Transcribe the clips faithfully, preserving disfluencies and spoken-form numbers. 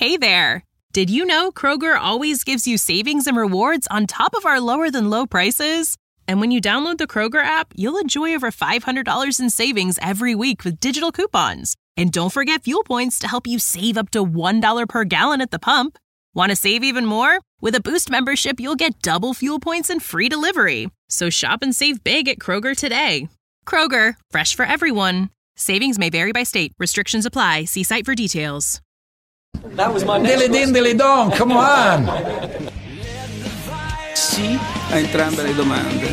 Hey there! Did you know Kroger always gives you savings and rewards on top of our lower-than-low prices? And when you download the Kroger app, you'll enjoy over five hundred dollars in savings every week with digital coupons. And don't forget fuel points to help you save up to one dollar per gallon at the pump. Want to save even more? With a Boost membership, you'll get double fuel points and free delivery. So shop and save big at Kroger today. Kroger, fresh for everyone. Savings may vary by state. Restrictions apply. See site for details. That was my next question. Dilly don, come on! Sì a entrambe le domande.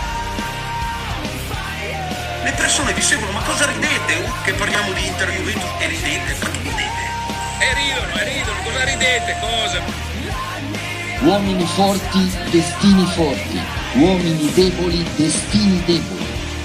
Le persone vi seguono, ma cosa ridete? Che parliamo di Inter Juventus e ridete? Ma che ridete? E ridono, e ridono, cosa ridete? Cosa? Uomini forti, destini forti. Uomini deboli, destini deboli.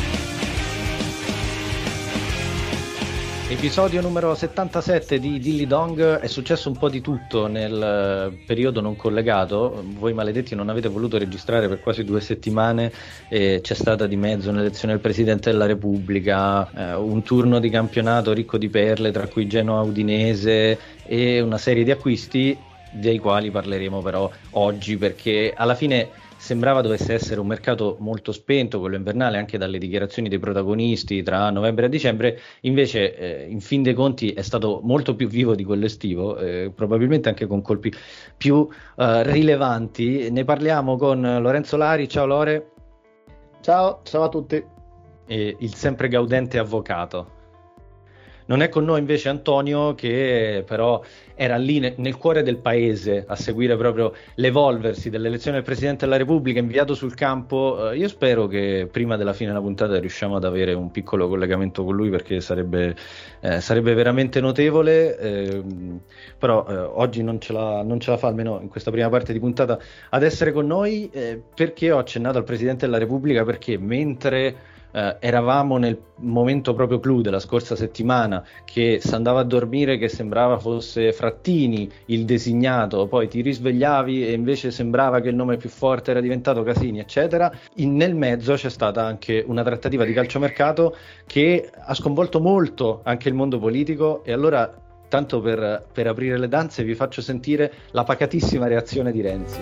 Episodio numero settantasette di Dilly Dong. È successo un po' di tutto nel periodo non collegato. Voi maledetti non avete voluto registrare per quasi due settimane e c'è stata di mezzo un'elezione del Presidente della Repubblica, eh, un turno di campionato ricco di perle, tra cui Genoa Udinese, e una serie di acquisti dei quali parleremo però oggi, perché alla fine sembrava dovesse essere un mercato molto spento, quello invernale, anche dalle dichiarazioni dei protagonisti tra novembre e dicembre. Invece eh, in fin dei conti è stato molto più vivo di quello estivo, eh, probabilmente anche con colpi più eh, rilevanti. Ne parliamo con Lorenzo Lari. Ciao Lore. Ciao, ciao a tutti. E il sempre gaudente avvocato. Non è con noi invece Antonio, che però era lì ne- nel cuore del paese a seguire proprio l'evolversi dell'elezione del Presidente della Repubblica, inviato sul campo. Eh, io spero che prima della fine della puntata riusciamo ad avere un piccolo collegamento con lui, perché sarebbe, eh, sarebbe veramente notevole, eh, però eh, oggi non ce, la, non ce la fa, almeno in questa prima parte di puntata, ad essere con noi. Eh, perché ho accennato al Presidente della Repubblica? Perché mentre Uh, eravamo nel momento proprio clou della scorsa settimana, che si andava a dormire che sembrava fosse Frattini il designato, poi ti risvegliavi e invece sembrava che il nome più forte era diventato Casini, eccetera. In, nel mezzo c'è stata anche una trattativa di calciomercato che ha sconvolto molto anche il mondo politico, e allora, tanto per, per aprire le danze, vi faccio sentire la pacatissima reazione di Renzi.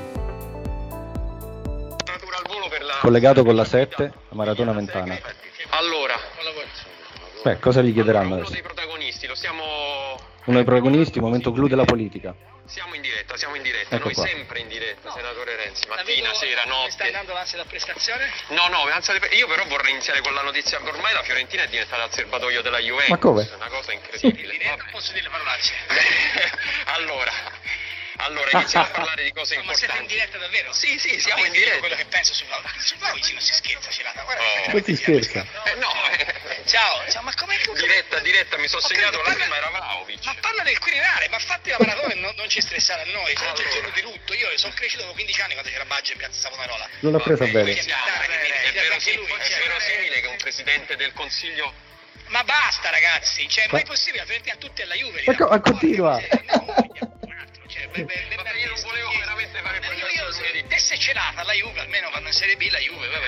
Collegato con la sette, la Maratona Mentana. Allora, beh, cosa gli chiederanno uno adesso? dei protagonisti, lo stiamo... Uno dei protagonisti, momento clou della politica. Siamo in diretta, siamo in diretta, ecco noi qua. Sempre in diretta, No. senatore Renzi, mattina, vedo, sera, notte. Sta andando l'ansia da prestazione? No, no, ansia di- io però vorrei iniziare con la notizia che ormai la Fiorentina è diventata il serbatoio della Juventus. Ma come? È una cosa incredibile. Diretta, posso dire le parolacce? allora, allora iniziamo a parlare di cose No, ma siete in importanti. diretta davvero? Sì, sì, siamo Ma in io dico diretta. quello che penso sul sul Vlahovic non si scherza, Celata. Guarda, Oh. che Come si scherza? Eh, no, eh, Ciao, ciao, ma come diretta, diretta, mi sono Ho segnato capito, la parla- prima, era Vlahovic. Ma parla del Quirinale, ma fatti la maratona e non, non ci stressare a noi. C'è il giorno di lutto. Io sono cresciuto con quindici anni quando c'era Baggio in piazza Savonarola. Non l'ho presa bene. Quindi aspettare che mi- È mi- verosimile, anche lui, è cioè, verosimile che un presidente del Consiglio... Ma basta, ragazzi, cioè, Ma- ma è possibile, la Fiorentina tutti alla Juve. Ma co- ma continua. Cioè, be- be- be- Vabbè, io non volevo veramente fare io, quella io, cosa di- te sei celata alla Juve, almeno vanno in Serie B la Juve, vabbè.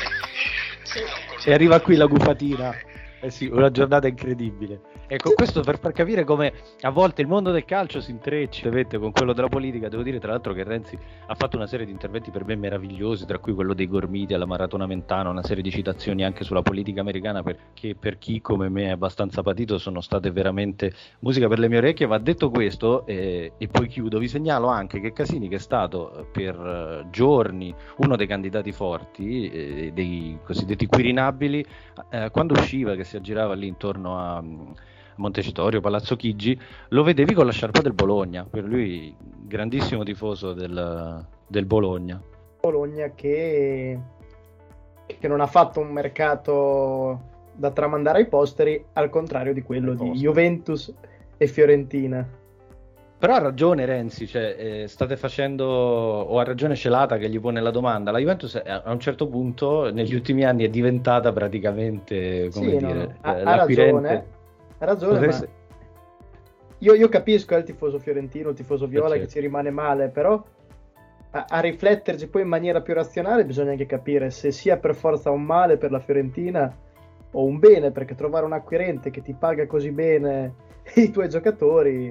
E arriva qui la gufatina. Eh sì, una giornata incredibile. Ecco, questo per far capire come a volte il mondo del calcio si intreccia, vedete, con quello della politica. Devo dire tra l'altro che Renzi ha fatto una serie di interventi per me meravigliosi, tra cui quello dei Gormiti alla Maratona Mentana, una serie di citazioni anche sulla politica americana, perché per chi come me è abbastanza patito sono state veramente musica per le mie orecchie. Va detto questo, eh, e poi chiudo, vi segnalo anche che Casini, che è stato per eh, giorni uno dei candidati forti, eh, dei cosiddetti quirinabili, eh, quando usciva, che si aggirava lì intorno a Montecitorio, Palazzo Chigi, lo vedevi con la sciarpa del Bologna. Per lui grandissimo tifoso del, del Bologna. Bologna che, che non ha fatto un mercato da tramandare ai posteri, al contrario di quello di Juventus e Fiorentina. Però ha ragione Renzi, cioè eh, state facendo, o ha ragione Celata che gli pone la domanda. La Juventus eh, a un certo punto negli ultimi anni è diventata praticamente, come Sì, dire, no, ha, eh, ha l'acquirente. ragione, ha ragione, Potreste- ma io, io capisco il tifoso fiorentino, il tifoso viola, certo. che ci rimane male, però a, a rifletterci poi in maniera più razionale bisogna anche capire se sia per forza un male per la Fiorentina o un bene, perché trovare un acquirente che ti paga così bene i tuoi giocatori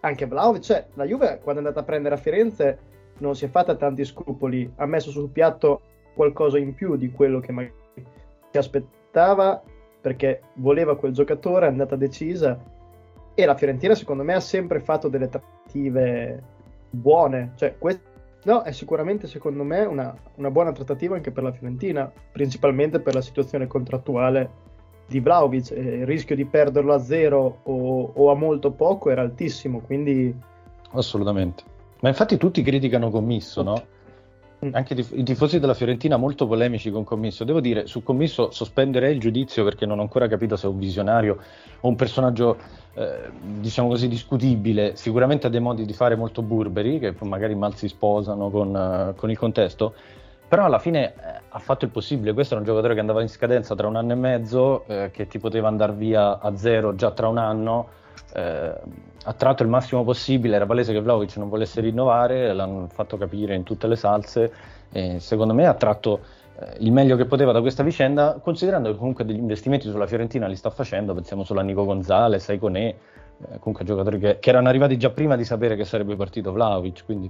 anche Vlahovic, cioè la Juve quando è andata a prendere a Firenze non si è fatta tanti scrupoli, ha messo sul piatto qualcosa in più di quello che magari si aspettava, perché voleva quel giocatore, è andata decisa, e la Fiorentina secondo me ha sempre fatto delle trattative buone, cioè questo no, è sicuramente secondo me una, una buona trattativa anche per la Fiorentina, principalmente per la situazione contrattuale di Vlahovic. Eh, il rischio di perderlo a zero o, o a molto poco era altissimo, quindi assolutamente. Ma infatti tutti criticano Commisso, no? Anche i tifosi della Fiorentina molto polemici con Commisso. Devo dire, su Commisso sospenderei il giudizio perché non ho ancora capito se è un visionario o un personaggio, eh, diciamo così, discutibile. Sicuramente ha dei modi di fare molto burberi, che magari mal si sposano con, uh, con il contesto, però alla fine eh, ha fatto il possibile. Questo era un giocatore che andava in scadenza tra un anno e mezzo, eh, che ti poteva andare via a zero già tra un anno. Eh, ha tratto il massimo possibile, era palese che Vlahovic non volesse rinnovare, l'hanno fatto capire in tutte le salse, e secondo me ha tratto eh, il meglio che poteva da questa vicenda, considerando che comunque degli investimenti sulla Fiorentina li sta facendo. Pensiamo solo a Nico Gonzalez, ai Koné, eh, comunque giocatori che, che erano arrivati già prima di sapere che sarebbe partito Vlahovic, quindi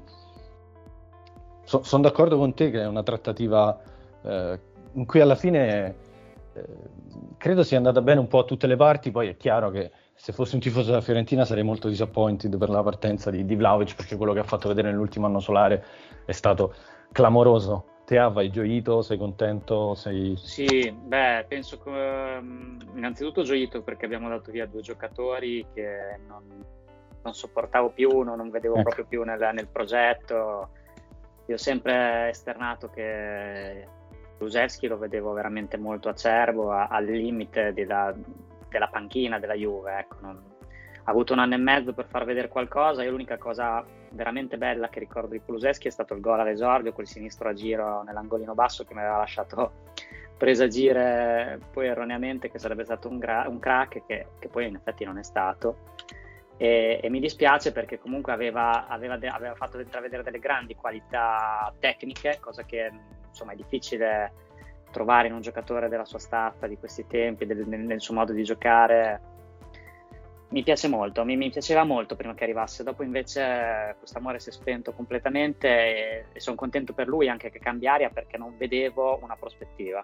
so, sono d'accordo con te che è una trattativa eh, in cui alla fine eh, credo sia andata bene un po' a tutte le parti. Poi è chiaro che se fossi un tifoso della Fiorentina sarei molto disappointed per la partenza di, di Vlahovic, perché quello che ha fatto vedere nell'ultimo anno solare è stato clamoroso. Te hai gioito? Sei contento? Sei... Sì, beh, penso che um, innanzitutto gioito perché abbiamo dato via due giocatori che non, non sopportavo più, non, non vedevo ecco. proprio più nel, nel progetto. Io ho sempre esternato che Kulusevski lo vedevo veramente molto acerbo, a, al limite della, della panchina della Juve, ecco. Non, ha avuto un anno e mezzo per far vedere qualcosa. Io l'unica cosa veramente bella che ricordo di Kulusevski è stato il gol all'esordio, quel sinistro a giro nell'angolino basso che mi aveva lasciato presagire poi erroneamente che sarebbe stato un, gra- un crack, che, che poi in effetti non è stato. E, e mi dispiace perché comunque aveva, aveva, de- aveva fatto intravedere delle grandi qualità tecniche, cosa che insomma è difficile trovare in un giocatore della sua staffa di questi tempi, del, nel, nel suo modo di giocare. Mi piace molto, mi, mi piaceva molto prima che arrivasse, dopo invece questo amore si è spento completamente e, e sono contento per lui anche che cambia aria, perché non vedevo una prospettiva.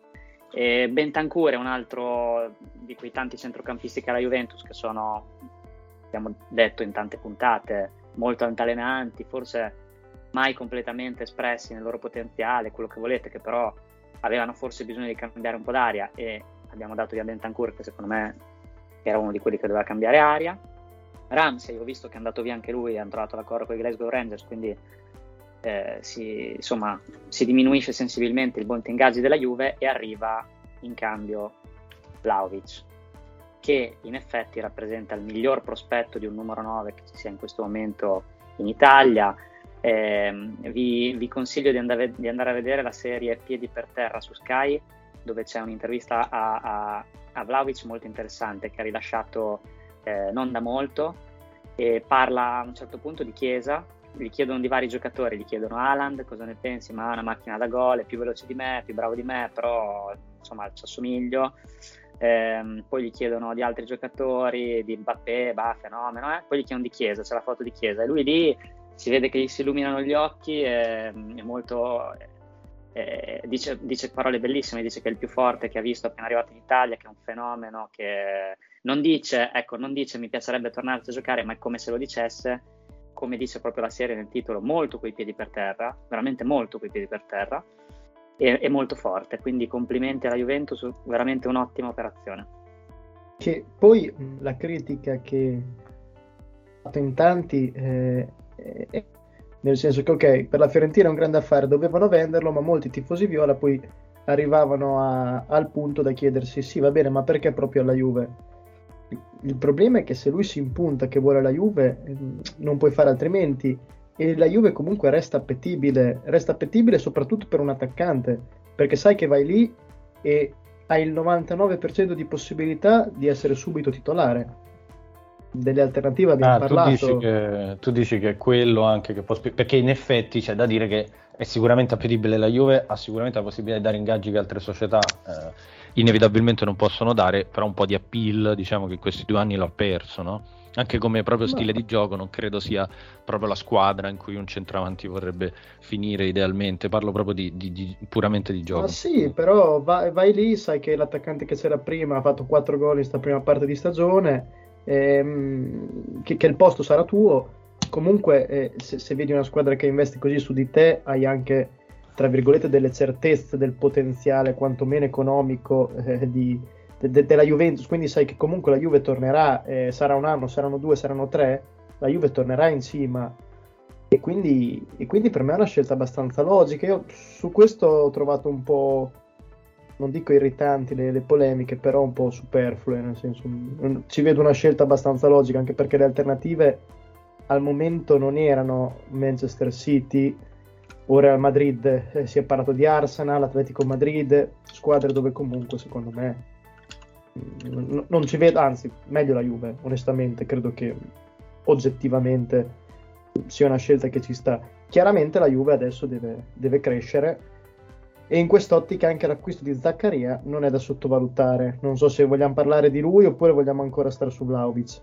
E Bentancur è un altro di quei tanti centrocampisti che ha la Juventus, che sono, abbiamo detto in tante puntate, molto altalenanti, forse mai completamente espressi nel loro potenziale, quello che volete, che però avevano forse bisogno di cambiare un po' d'aria, e abbiamo dato via Bentancur, che secondo me era uno di quelli che doveva cambiare aria. Ramsey, ho visto che è andato via anche lui, hanno trovato l'accordo con i Glasgow Rangers, quindi eh, si, insomma, si diminuisce sensibilmente il buon ingaggi della Juve e arriva in cambio Vlahovic, che in effetti rappresenta il miglior prospetto di un numero nove che ci sia in questo momento in Italia. Eh, vi, vi consiglio di andare, di andare a vedere la serie Piedi per terra su Sky, dove c'è un'intervista a, a, a Vlahovic molto interessante, che ha rilasciato eh, non da molto, e parla a un certo punto di Chiesa. Gli chiedono di vari giocatori, gli chiedono Haaland, cosa ne pensi? Ma è una macchina da gol, è più veloce di me, è più bravo di me, però insomma ci assomiglio. Eh, poi gli chiedono di altri giocatori, di Mbappé, bah, fenomeno, eh? Poi gli chiedono di Chiesa, c'è la foto di Chiesa, e lui lì si vede che gli si illuminano gli occhi, e, è molto... Eh, dice, dice parole bellissime, dice che è il più forte che ha visto appena arrivato in Italia, che è un fenomeno, che non dice, ecco, non dice mi piacerebbe tornarci a giocare, ma è come se lo dicesse, come dice proprio la serie nel titolo, molto coi piedi per terra, veramente molto coi piedi per terra, e, e molto forte, quindi complimenti alla Juventus, veramente un'ottima operazione. Che poi la critica che ha fatto in tanti eh, è nel senso che ok, per la Fiorentina è un grande affare, dovevano venderlo, ma molti tifosi viola poi arrivavano a, al punto da chiedersi sì, va bene, ma perché proprio alla Juve? Il problema è che se lui si impunta che vuole la Juve, non puoi fare altrimenti, e la Juve comunque resta appetibile, resta appetibile soprattutto per un attaccante, perché sai che vai lì e hai il novantanove per cento di possibilità di essere subito titolare. Delle alternative abbiamo ah, parlato. Tu dici, che, tu dici che è quello anche che può spi- perché in effetti c'è da dire che è sicuramente appetibile la Juve, ha sicuramente la possibilità di dare ingaggi che altre società eh, inevitabilmente non possono dare, però un po' di appeal diciamo che in questi due anni l'ha perso, no? Anche come proprio No. stile di gioco non credo sia proprio la squadra in cui un centravanti vorrebbe finire idealmente, parlo proprio di, di- di- puramente di gioco. Ma sì, però vai, vai lì, sai che l'attaccante che c'era prima ha fatto quattro gol in sta prima parte di stagione, ehm, che, che il posto sarà tuo. Comunque, eh, se, se vedi una squadra che investe così su di te, hai anche, tra virgolette, delle certezze del potenziale, quantomeno economico, eh, di, de- de- della Juventus. Quindi sai che comunque la Juve tornerà, eh, sarà un anno, saranno due, saranno tre, la Juve tornerà in cima. E quindi, e quindi per me è una scelta abbastanza logica. Io su questo ho trovato un po', non dico irritanti le, le polemiche, però un po' superflue, nel senso, mm, ci vedo una scelta abbastanza logica, anche perché le alternative al momento non erano Manchester City o Real Madrid, eh, si è parlato di Arsenal, Atletico Madrid, squadre dove comunque secondo me mm, n- non ci vedo, anzi meglio la Juve, onestamente, credo che oggettivamente sia una scelta che ci sta. Chiaramente la Juve adesso deve, deve crescere, e in quest'ottica anche l'acquisto di Zaccaria non è da sottovalutare. Non so se vogliamo parlare di lui oppure vogliamo ancora stare su Vlahovic.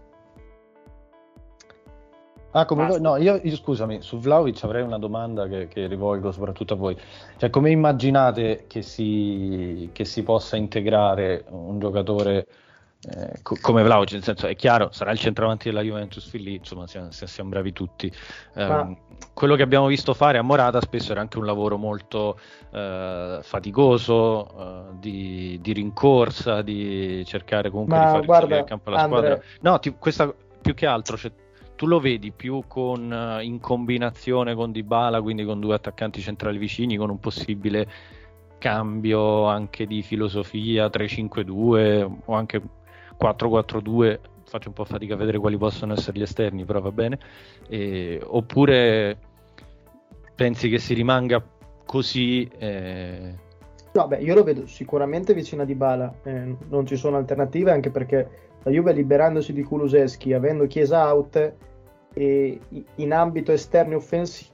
Ah, come Ah, voi- no, io, io scusami, su Vlahovic avrei una domanda che, che rivolgo soprattutto a voi. Cioè, come immaginate che si, che si possa integrare un giocatore eh, co- come Vlahovic? Nel senso, è chiaro, sarà il centravanti della Juventus fin lì, insomma, siamo, siamo bravi tutti. Ehm, Ma- quello che abbiamo visto fare a Morata spesso era anche un lavoro molto eh, faticoso, eh, di, di rincorsa, di cercare comunque Ma di far guarda, salire il campo alla Andre- squadra. No, ti- questa più che altro, cioè, tu lo vedi più con, eh, in combinazione con Dybala, quindi con due attaccanti centrali vicini, con un possibile cambio anche di filosofia tre cinque due o anche quattro quattro due. Faccio un po' fatica a vedere quali possono essere gli esterni, però va bene. E, oppure pensi che si rimanga così? eh, No, beh, io lo vedo sicuramente vicino a Dybala, eh, non ci sono alternative, anche perché la Juve, liberandosi di Kulusevski, avendo Chiesa out, e i- in ambito esterni offensivo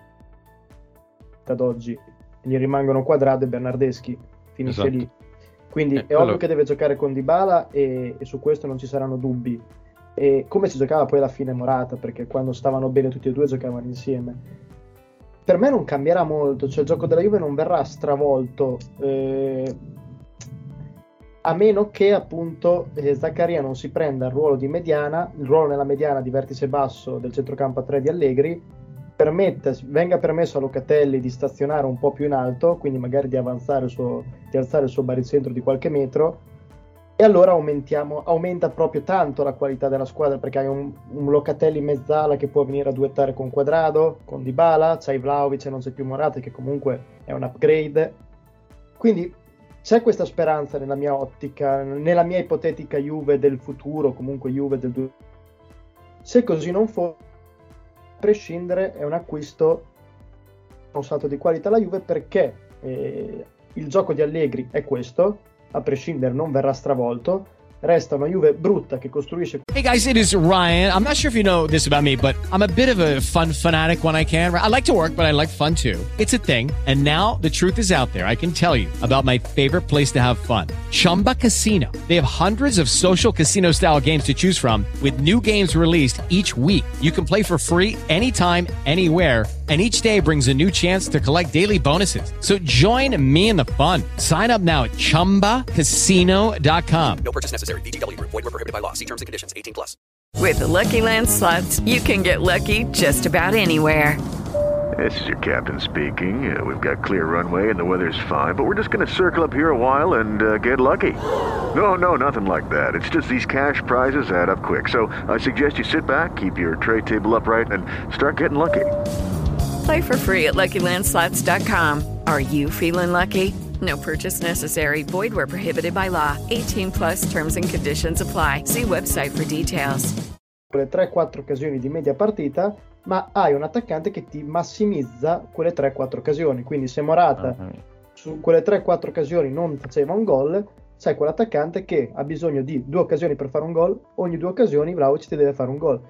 ad oggi gli rimangono Quadrado e Bernardeschi, finisce Esatto. lì. Quindi Eh, è quello- ovvio che deve giocare con Dybala, e, e su questo non ci saranno dubbi. E come si giocava poi alla fine Morata, perché quando stavano bene tutti e due giocavano insieme. Per me non cambierà molto, cioè il gioco della Juve non verrà stravolto, eh, a meno che appunto eh, Zaccaria non si prenda il ruolo di mediana, il ruolo nella mediana di vertice basso del centrocampo a tre di Allegri, permetta, venga permesso a Locatelli di stazionare un po' più in alto, quindi magari di avanzare il suo, di alzare il suo baricentro di qualche metro, e allora aumentiamo, aumenta proprio tanto la qualità della squadra, perché hai un, un Locatelli in mezzala che può venire a duettare con Quadrado, con Dybala, c'hai Vlahovic e non c'è più Morata, che comunque è un upgrade. Quindi c'è questa speranza nella mia ottica, nella mia ipotetica Juve del futuro, comunque Juve del due. Se così non fosse, a prescindere è un acquisto, un salto di qualità alla Juve, perché eh, il gioco di Allegri è questo, a prescindere non verrà stravolto. Resta una Juve brutta che costruisce. Hey guys, it is Ryan. I'm not sure if you know this about me, but I'm a bit of a fun fanatic when I can. I like to work, but I like fun too. It's a thing. And now the truth is out there. I can tell you about my favorite place to have fun. Chumba Casino. They have hundreds of social casino style games to choose from, with new games released each week. You can play for free anytime, anywhere. And each day brings a new chance to collect daily bonuses. So join me in the fun. Sign up now at chumba casino dot com. No purchase necessary. V G W. Void where prohibited by law. See terms and conditions. eighteen plus. With the Lucky Land Slots, you can get lucky just about anywhere. This is your captain speaking. Uh, we've got clear runway and the weather's fine, but we're just going to circle up here a while and uh, get lucky. No, no, nothing like that. It's just these cash prizes add up quick. So I suggest you sit back, keep your tray table upright, and start getting lucky. Play for free at Lucky Land Slots dot com. Are you feeling lucky? No purchase necessary. Void where prohibited by law. eighteen plus terms and conditions apply. See website for details. Quelle tre quattro occasioni di media partita, ma hai un attaccante che ti massimizza quelle tre quattro occasioni. Quindi se Morata Ah, eh. su quelle tre quattro occasioni non faceva un gol, sai quell'attaccante che ha bisogno di due occasioni per fare un gol, ogni due occasioni Vlahovic ti deve fare un gol.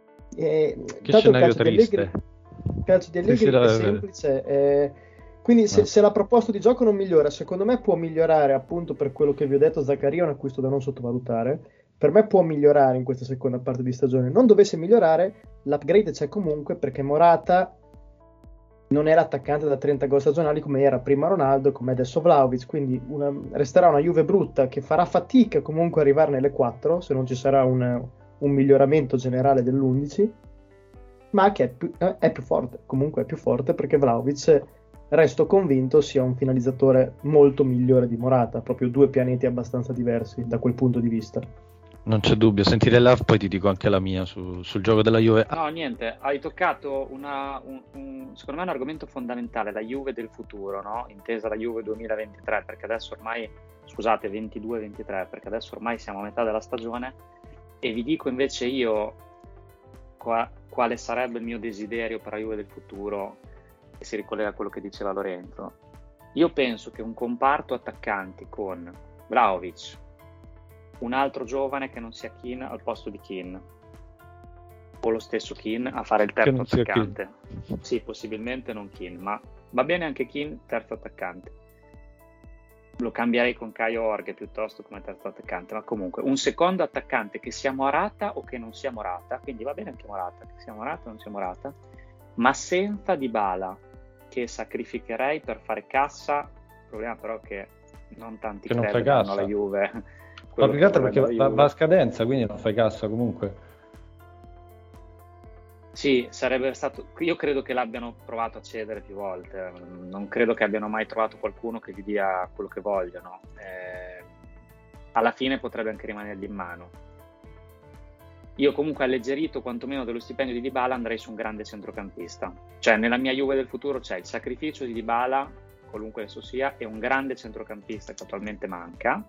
E, Che tanto il scenario calcio di triste. Allegri, il calcio di Allegri Sì, sì, no, è è vero. semplice, eh, quindi se, Ah. se la proposta di gioco non migliora, secondo me può migliorare, appunto per quello che vi ho detto. Zaccaria è un acquisto da non sottovalutare, per me può migliorare in questa seconda parte di stagione. Non dovesse migliorare, l'upgrade c'è comunque, perché Morata non è l'attaccante da trenta gol stagionali come era prima Ronaldo, come adesso Vlahovic, quindi una, resterà una Juve brutta che farà fatica comunque a arrivare nelle quattro se non ci sarà un, un miglioramento generale dell'undici, ma che è più, è più forte, comunque è più forte, perché Vlahovic, resto convinto, sia un finalizzatore molto migliore di Morata, proprio due pianeti abbastanza diversi da quel punto di vista. Non c'è dubbio, sentire l'A F, poi ti dico anche la mia su, sul gioco della Juve. No, niente, hai toccato una, un, un, secondo me un argomento fondamentale, la Juve del futuro, no? Intesa la Juve duemilaventitré, perché adesso ormai, scusate, ventidue ventitré, perché adesso ormai siamo a metà della stagione, e vi dico invece io qua, quale sarebbe il mio desiderio per la Juve del futuro, che si ricollega a quello che diceva Lorenzo. Io penso che un comparto attaccanti con Vlahovic, un altro giovane che non sia Kean al posto di Kean, o lo stesso Kean a fare il terzo attaccante. Sì, possibilmente non Kean, ma va bene anche Kean terzo attaccante. Lo cambierei con Caio Orghe piuttosto come terzo attaccante, ma comunque un secondo attaccante che sia Morata o che non sia Morata, quindi va bene anche Morata, che sia Morata o non sia Morata, ma senza Dybala, che sacrificherei per fare cassa. Il problema però è che non tanti che non credono alla Juve. Ma più che altro perché va, va a scadenza, quindi non fai cassa comunque. Sì, sarebbe stato. Io credo che l'abbiano provato a cedere più volte. Non credo che abbiano mai trovato qualcuno che gli dia quello che vogliono. Eh, alla fine potrebbe anche rimanergli in mano. Io comunque alleggerito quantomeno dello stipendio di Dybala andrei su un grande centrocampista. Cioè nella mia Juve del futuro c'è il sacrificio di Dybala, qualunque esso sia, e un grande centrocampista che attualmente manca.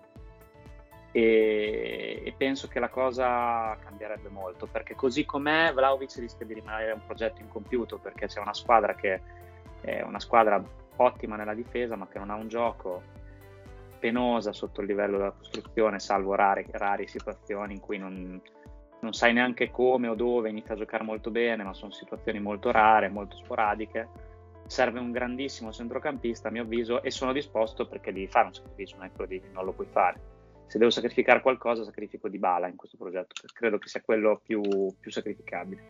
E, e penso che la cosa cambierebbe molto, perché così com'è Vlahovic rischia di rimanere un progetto incompiuto, perché c'è una squadra che è una squadra ottima nella difesa ma che non ha un gioco, penosa sotto il livello della costruzione, salvo rare, rare situazioni in cui non, non sai neanche come o dove, inizia a giocare molto bene, ma sono situazioni molto rare, molto sporadiche. Serve un grandissimo centrocampista a mio avviso, e sono disposto, perché devi fare un sacrificio, non è quello di non lo puoi fare. Se devo sacrificare qualcosa, sacrifico Dybala in questo progetto, credo che sia quello più, più sacrificabile.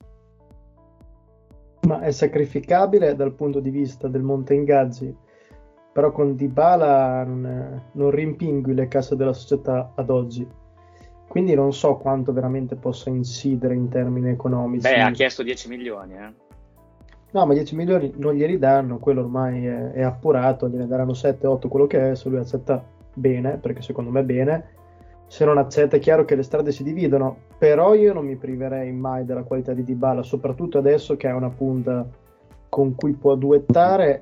Ma è sacrificabile dal punto di vista del monte ingaggi, però con Dybala non, non rimpingui le casse della società ad oggi, quindi non so quanto veramente possa incidere in termini economici. Beh, ha chiesto dieci milioni, eh. No, ma dieci milioni non glieli danno, quello ormai è, è appurato, gliene daranno sette otto, quello che è, se lui accetta bene, perché secondo me bene. Se non accetta è chiaro che le strade si dividono, però io non mi priverei mai della qualità di Dybala, soprattutto adesso che ha una punta con cui può duettare,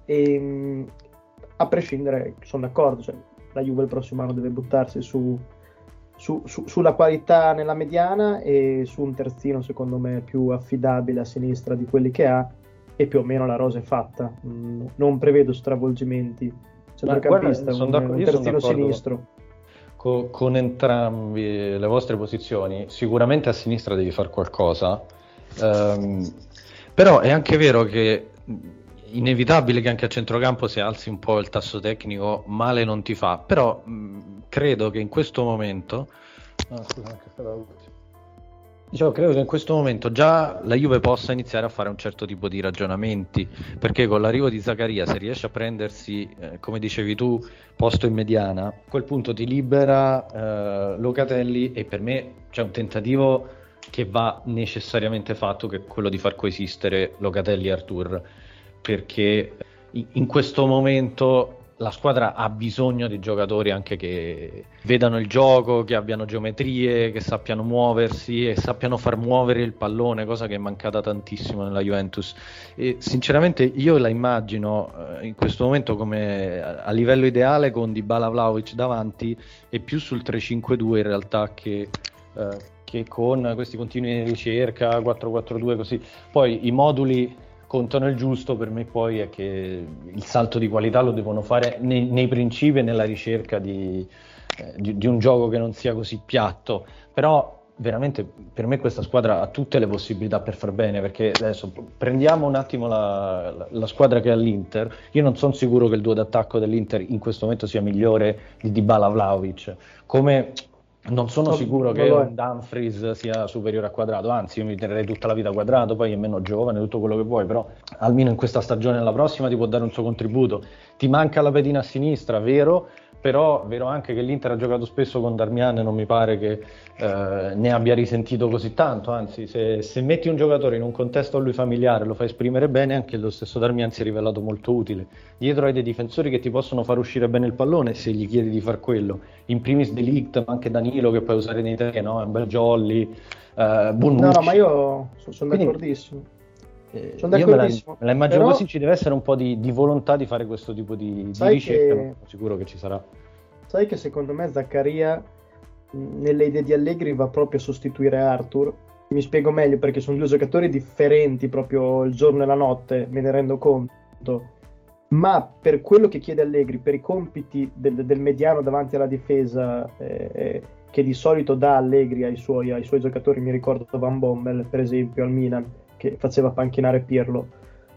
e a prescindere sono d'accordo, cioè, la Juve il prossimo anno deve buttarsi su, su, su, sulla qualità nella mediana e su un terzino secondo me più affidabile a sinistra di quelli che ha, e più o meno la rosa è fatta. Mm, non prevedo stravolgimenti. Centrocampista, un, un terzino sinistro. Con, con entrambi le vostre posizioni, sicuramente a sinistra devi fare qualcosa, um, però è anche vero che inevitabile che anche a centrocampo se alzi un po' il tasso tecnico male non ti fa, però mh, credo che in questo momento ah, scusa, anche Dicevo, credo che in questo momento già la Juve possa iniziare a fare un certo tipo di ragionamenti, perché con l'arrivo di Zaccaria, se riesce a prendersi, eh, come dicevi tu, posto in mediana, a quel punto ti libera eh, Locatelli, e per me c'è un tentativo che va necessariamente fatto, che è quello di far coesistere Locatelli e Artur, perché in, in questo momento la squadra ha bisogno di giocatori anche che vedano il gioco, che abbiano geometrie, che sappiano muoversi e sappiano far muovere il pallone, cosa che è mancata tantissimo nella Juventus. E sinceramente io la immagino eh, in questo momento come a, a livello ideale con Dybala, Vlahovic davanti, e più sul tre cinque due in realtà che, eh, che con questi continui di ricerca quattro quattro due così. Poi i moduli contano il giusto, per me poi è che il salto di qualità lo devono fare nei, nei principi e nella ricerca di, eh, di, di un gioco che non sia così piatto, però veramente per me questa squadra ha tutte le possibilità per far bene, perché adesso prendiamo un attimo la, la, la squadra che è all'Inter. Io non sono sicuro che il duo d'attacco dell'Inter in questo momento sia migliore di Dybala Vlahovic, come Non sono No, sicuro non che lo è. un Dumfries sia superiore a Quadrato, anzi io mi terrei tutta la vita Quadrato, poi è meno giovane, tutto quello che vuoi, però almeno in questa stagione e la prossima ti può dare un suo contributo. Ti manca la pedina a sinistra, vero, però vero anche che l'Inter ha giocato spesso con Darmian e non mi pare che eh, ne abbia risentito così tanto, anzi se, se metti un giocatore in un contesto a lui familiare lo fai esprimere bene, anche lo stesso Darmian si è rivelato molto utile. Dietro hai dei difensori che ti possono far uscire bene il pallone se gli chiedi di far quello, in primis De Ligt, ma anche Danilo che puoi usare nei tre, no? È un bel jolly, eh, Bonucci. No, no, ma io sono, sono Quindi, d'accordissimo. eh, Sono io me la, d'accordissimo. me la immagino Però, così, ci deve essere un po' di, di volontà di fare questo tipo di, di sai ricerca, che- ma sono sicuro che ci sarà. sai che secondo me Zaccaria mh, nelle idee di Allegri va proprio a sostituire Arthur. Mi spiego meglio, perché sono due giocatori differenti proprio il giorno e la notte, me ne rendo conto. Ma per quello che chiede Allegri, per i compiti del, del mediano davanti alla difesa, eh, che di solito dà Allegri ai suoi, ai suoi giocatori, mi ricordo Van Bommel per esempio al Milan, che faceva panchinare Pirlo.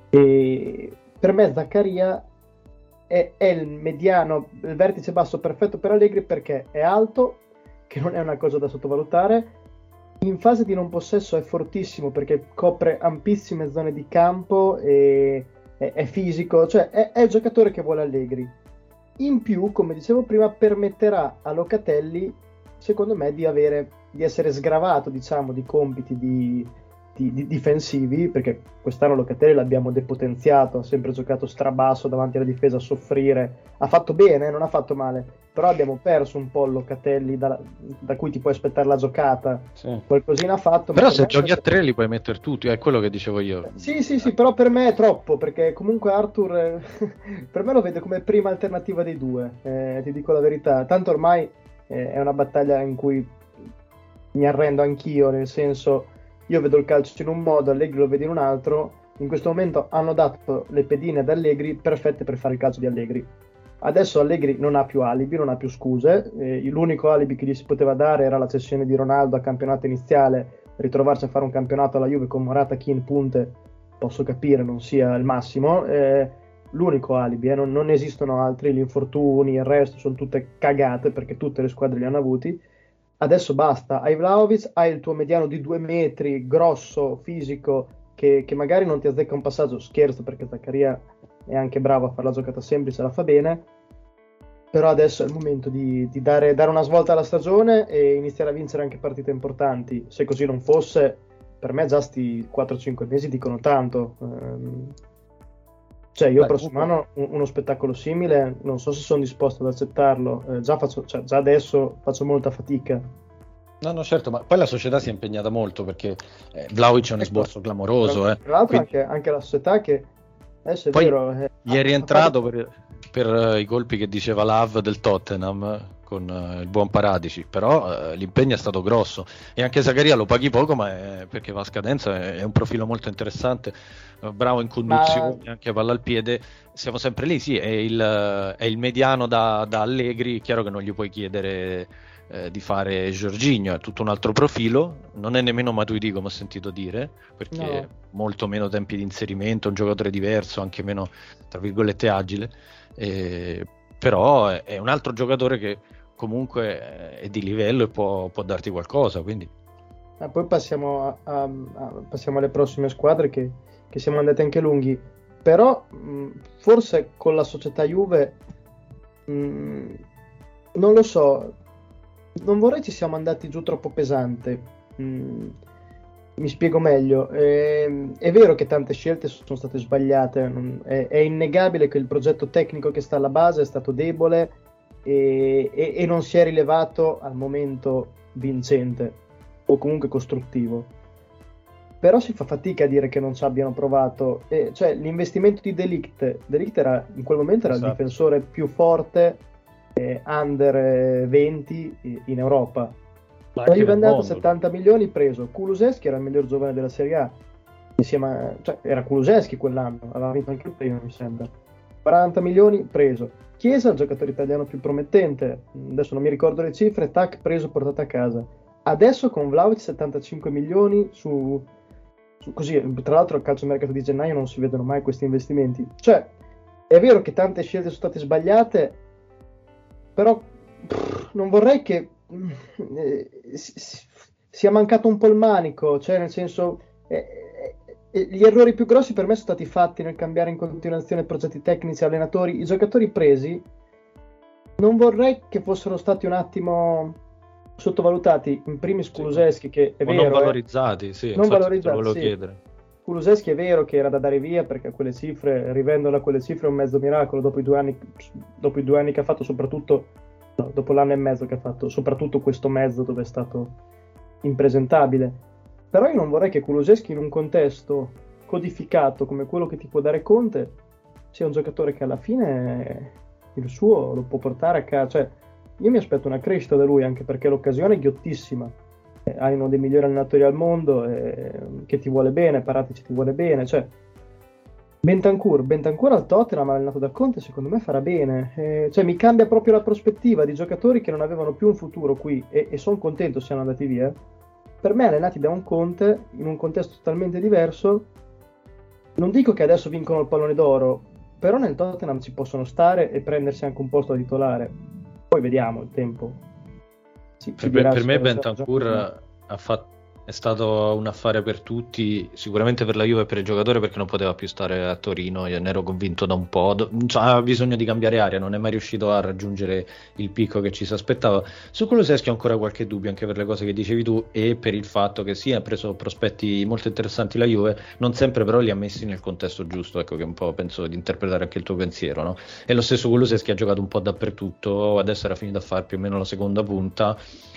E per me Zaccaria è, è il mediano, il vertice basso perfetto per Allegri, perché è alto, che non è una cosa da sottovalutare. In fase di non possesso è fortissimo perché copre ampissime zone di campo e è, è fisico, cioè è, è il giocatore che vuole Allegri. In più, come dicevo prima, permetterà a Locatelli, secondo me, di avere di essere sgravato, diciamo, di compiti di, di, di difensivi, perché quest'anno Locatelli l'abbiamo depotenziato, ha sempre giocato strabasso davanti alla difesa a soffrire, ha fatto bene, non ha fatto male, però abbiamo perso un po' il Locatelli da, da cui ti puoi aspettare la giocata. Sì. Qualcosina ha fatto, Però ma se per me giochi a tre li puoi mettere tutti, è quello che dicevo io. sì, sì, sì, però per me è troppo, perché comunque Arthur eh, per me lo vedo come prima alternativa dei due, eh, ti dico la verità, tanto ormai eh, è una battaglia in cui mi arrendo anch'io, nel senso, io vedo il calcio in un modo, Allegri lo vede in un altro. In questo momento hanno dato le pedine ad Allegri perfette per fare il calcio di Allegri. Adesso Allegri non ha più alibi, non ha più scuse, eh, l'unico alibi che gli si poteva dare era la cessione di Ronaldo a campionato iniziale, ritrovarsi a fare un campionato alla Juve con Morata chi in punte, posso capire non sia il massimo, eh, l'unico alibi, eh, non, non esistono altri, gli infortuni, il resto sono tutte cagate perché tutte le squadre li hanno avuti. Adesso basta, hai Vlahovic, hai il tuo mediano di due metri, grosso, fisico, che, che magari non ti azzecca un passaggio, scherzo perché Zaccaria è anche bravo a fare la giocata semplice, la fa bene, però adesso è il momento di, di dare, dare una svolta alla stagione e iniziare a vincere anche partite importanti. Se così non fosse, per me già sti quattro cinque mesi dicono tanto. Ehm, cioè io il prossimo anno un- uno spettacolo simile non so se sono disposto ad accettarlo, eh, già, faccio, cioè, già adesso faccio molta fatica. No, no, certo, ma poi la società si è impegnata molto perché eh, Vlahovic è un esborso clamoroso. Tra, Eh. tra l'altro Quindi- anche, anche la società che adesso è Poi vero, eh, gli è ha- rientrato ha fatto- per, per eh, i colpi che diceva Love del Tottenham con eh, il buon Paratici, però eh, l'impegno è stato grosso e anche Zaccaria lo paghi poco, ma è, perché va a scadenza, è, è un profilo molto interessante, eh, bravo in conduzione, Ma- anche a palla al piede. Siamo sempre lì, sì, è il, è il mediano da, da Allegri, chiaro che non gli puoi chiedere eh, di fare Jorginho, è tutto un altro profilo, non è nemmeno Matuidi come ho sentito dire, perché No. molto meno tempi di inserimento, un giocatore diverso, anche meno tra virgolette agile, eh, però è, è un altro giocatore che comunque è di livello e può, può darti qualcosa, quindi Ah, poi passiamo, a- a- a- passiamo alle prossime squadre che, che siamo andati anche lunghi, però mh, forse con la società Juve mh, non lo so, non vorrei ci siamo andati giù troppo pesante. Mh, mi spiego meglio. Ehm, è vero che tante scelte sono state sbagliate, non- è, è innegabile che il progetto tecnico che sta alla base è stato debole e, e- e non si è rilevato al momento vincente o comunque costruttivo. Però si fa fatica a dire che non ci abbiano provato. E, cioè, l'investimento di De Ligt, De Ligt era, in quel momento era Esatto. il difensore più forte eh, under eh, venti eh, in Europa. Ma La anche Juve è nel andato mondo. settanta milioni, preso Kulusevski, era il miglior giovane della Serie A insieme a, cioè era Kulusevski quell'anno, aveva vinto anche il premio mi sembra. quaranta milioni preso. Chiesa, il giocatore italiano più promettente, adesso non mi ricordo le cifre, tac, preso, portato a casa. Adesso con Vlahovic settantacinque milioni su, su così, tra l'altro al calciomercato di gennaio non si vedono mai questi investimenti. Cioè, è vero che tante scelte sono state sbagliate, però pff, non vorrei che eh, si, si è mancato un po' il manico, cioè nel senso eh, eh, gli errori più grossi per me sono stati fatti nel cambiare in continuazione progetti tecnici, allenatori, i giocatori presi non vorrei che fossero stati un attimo sottovalutati, in primis Kulusevski, che è o vero non valorizzati, eh, sì, non valorizzati, te lo volevo sì. chiedere. Kulusevski è vero che era da dare via, perché a quelle cifre, rivendono a quelle cifre, è un mezzo miracolo dopo i due anni, dopo i due anni che ha fatto, soprattutto no, dopo l'anno e mezzo che ha fatto, soprattutto questo mezzo dove è stato impresentabile. Però io non vorrei che Kulusevski, in un contesto codificato come quello che ti può dare Conte, sia un giocatore che alla fine il suo lo può portare a casa. Cioè, io mi aspetto una crescita da lui, anche perché l'occasione è ghiottissima. Eh, hai uno dei migliori allenatori al mondo, eh, che ti vuole bene, Paratici ti vuole bene. Cioè, Bentancur, Bentancur al Tottenham, allenato da Conte, secondo me farà bene. Eh, cioè, mi cambia proprio la prospettiva di giocatori che non avevano più un futuro qui, e, e sono contento siano andati via. Per me, allenati da un Conte, in un contesto totalmente diverso, non dico che adesso vincono il pallone d'oro, però nel Tottenham ci possono stare e prendersi anche un posto da titolare. Poi vediamo il tempo. Sì, per, per me Bentancur ha fatto, è stato un affare per tutti, sicuramente per la Juve e per il giocatore, perché non poteva più stare a Torino, io ne ero convinto da un po', cioè, aveva bisogno di cambiare aria, non è mai riuscito a raggiungere il picco che ci si aspettava. Su Kulusevski ho ancora qualche dubbio, anche per le cose che dicevi tu e per il fatto che sì, ha preso prospetti molto interessanti la Juve, non sempre però li ha messi nel contesto giusto, ecco che un po' penso di interpretare anche il tuo pensiero, no? E lo stesso Kulusevski ha giocato un po' dappertutto, adesso era finito a fare più o meno la seconda punta,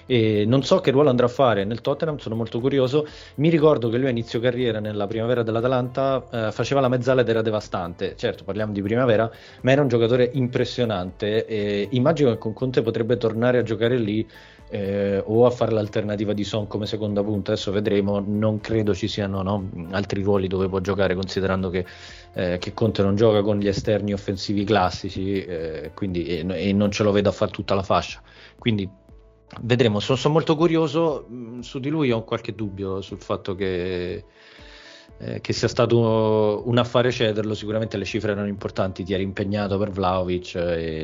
e non so che ruolo andrà a fare nel Tottenham, sono molto curioso. Mi ricordo che lui a inizio carriera nella primavera dell'Atalanta eh, faceva la mezzala ed era devastante, certo parliamo di primavera, ma era un giocatore impressionante, e immagino che con Conte potrebbe tornare a giocare lì, eh, o a fare l'alternativa di Son come seconda punta, adesso vedremo. Non credo ci siano, no, altri ruoli dove può giocare, considerando che, eh, che Conte non gioca con gli esterni offensivi classici, eh, quindi, e, e non ce lo vedo a fare tutta la fascia, quindi vedremo. Sono, sono molto curioso. Su di lui ho qualche dubbio sul fatto che, eh, che sia stato un affare cederlo. Sicuramente le cifre erano importanti, ti eri impegnato per Vlahovic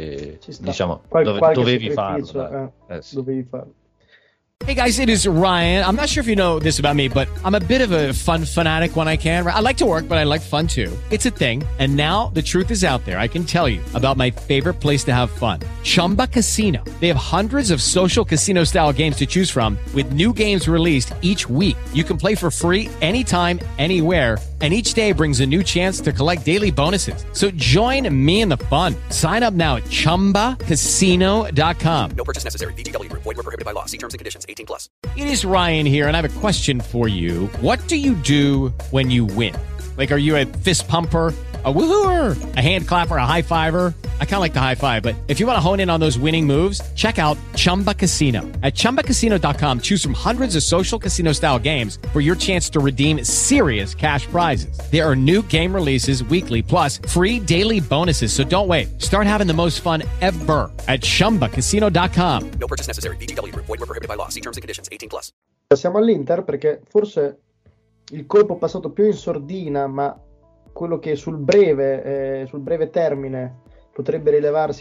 e diciamo Qual- dove, dovevi farlo, eh, eh, sì. dovevi farlo. Hey guys, it is Ryan. I'm not sure if you know this about me, but I'm a bit of a fun fanatic when I can. I like to work, but I like fun too. It's a thing. And now the truth is out there. I can tell you about my favorite place to have fun. Chumba Casino. They have hundreds of social casino style games to choose from with new games released each week. You can play for free anytime, anywhere. And each day brings a new chance to collect daily bonuses. So join me in the fun. Sign up now at chumba casino dot com. No purchase necessary. V G W Group. Void where prohibited by law. See terms and conditions. eighteen plus. It is Ryan here, and I have a question for you. What do you do when you win? Like, are you a fist pumper, a woohooer, a hand clapper, a high fiver? I kind of like the high five, but if you want to hone in on those winning moves, check out Chumba Casino. At chumba casino dot com, choose from hundreds of social casino style games for your chance to redeem serious cash prizes. There are new game releases weekly, plus free daily bonuses. So don't wait. Start having the most fun ever at chumba casino dot com. No purchase necessary. V G W Group. Void where prohibited by law. See terms and conditions. eighteen plus. Passiamo all'Inter, perché forse il colpo passato più in sordina, ma quello che sul breve, eh, sul breve termine potrebbe rilevarsi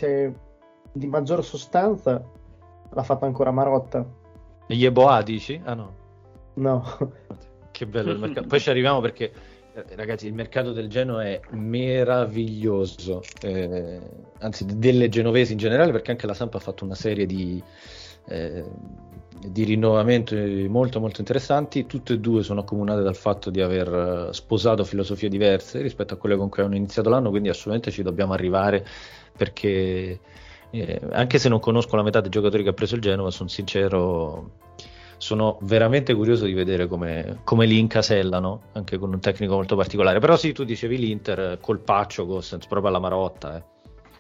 di maggior sostanza, l'ha fatto ancora Marotta. E Yeboah dici? Ah no. No. Che bello il mercato. Poi ci arriviamo perché, eh, ragazzi, il mercato del Genoa è meraviglioso, eh, anzi delle genovesi in generale, perché anche la Samp ha fatto una serie di, eh, di rinnovamenti molto molto interessanti. Tutte e due sono accomunate dal fatto di aver sposato filosofie diverse rispetto a quelle con cui hanno iniziato l'anno, quindi assolutamente ci dobbiamo arrivare, perché eh, anche se non conosco la metà dei giocatori che ha preso il Genova, sono sincero, sono veramente curioso di vedere come, come li incasellano, anche con un tecnico molto particolare. Però sì, tu dicevi l'Inter, colpaccio, Gossens, proprio alla Marotta. Eh.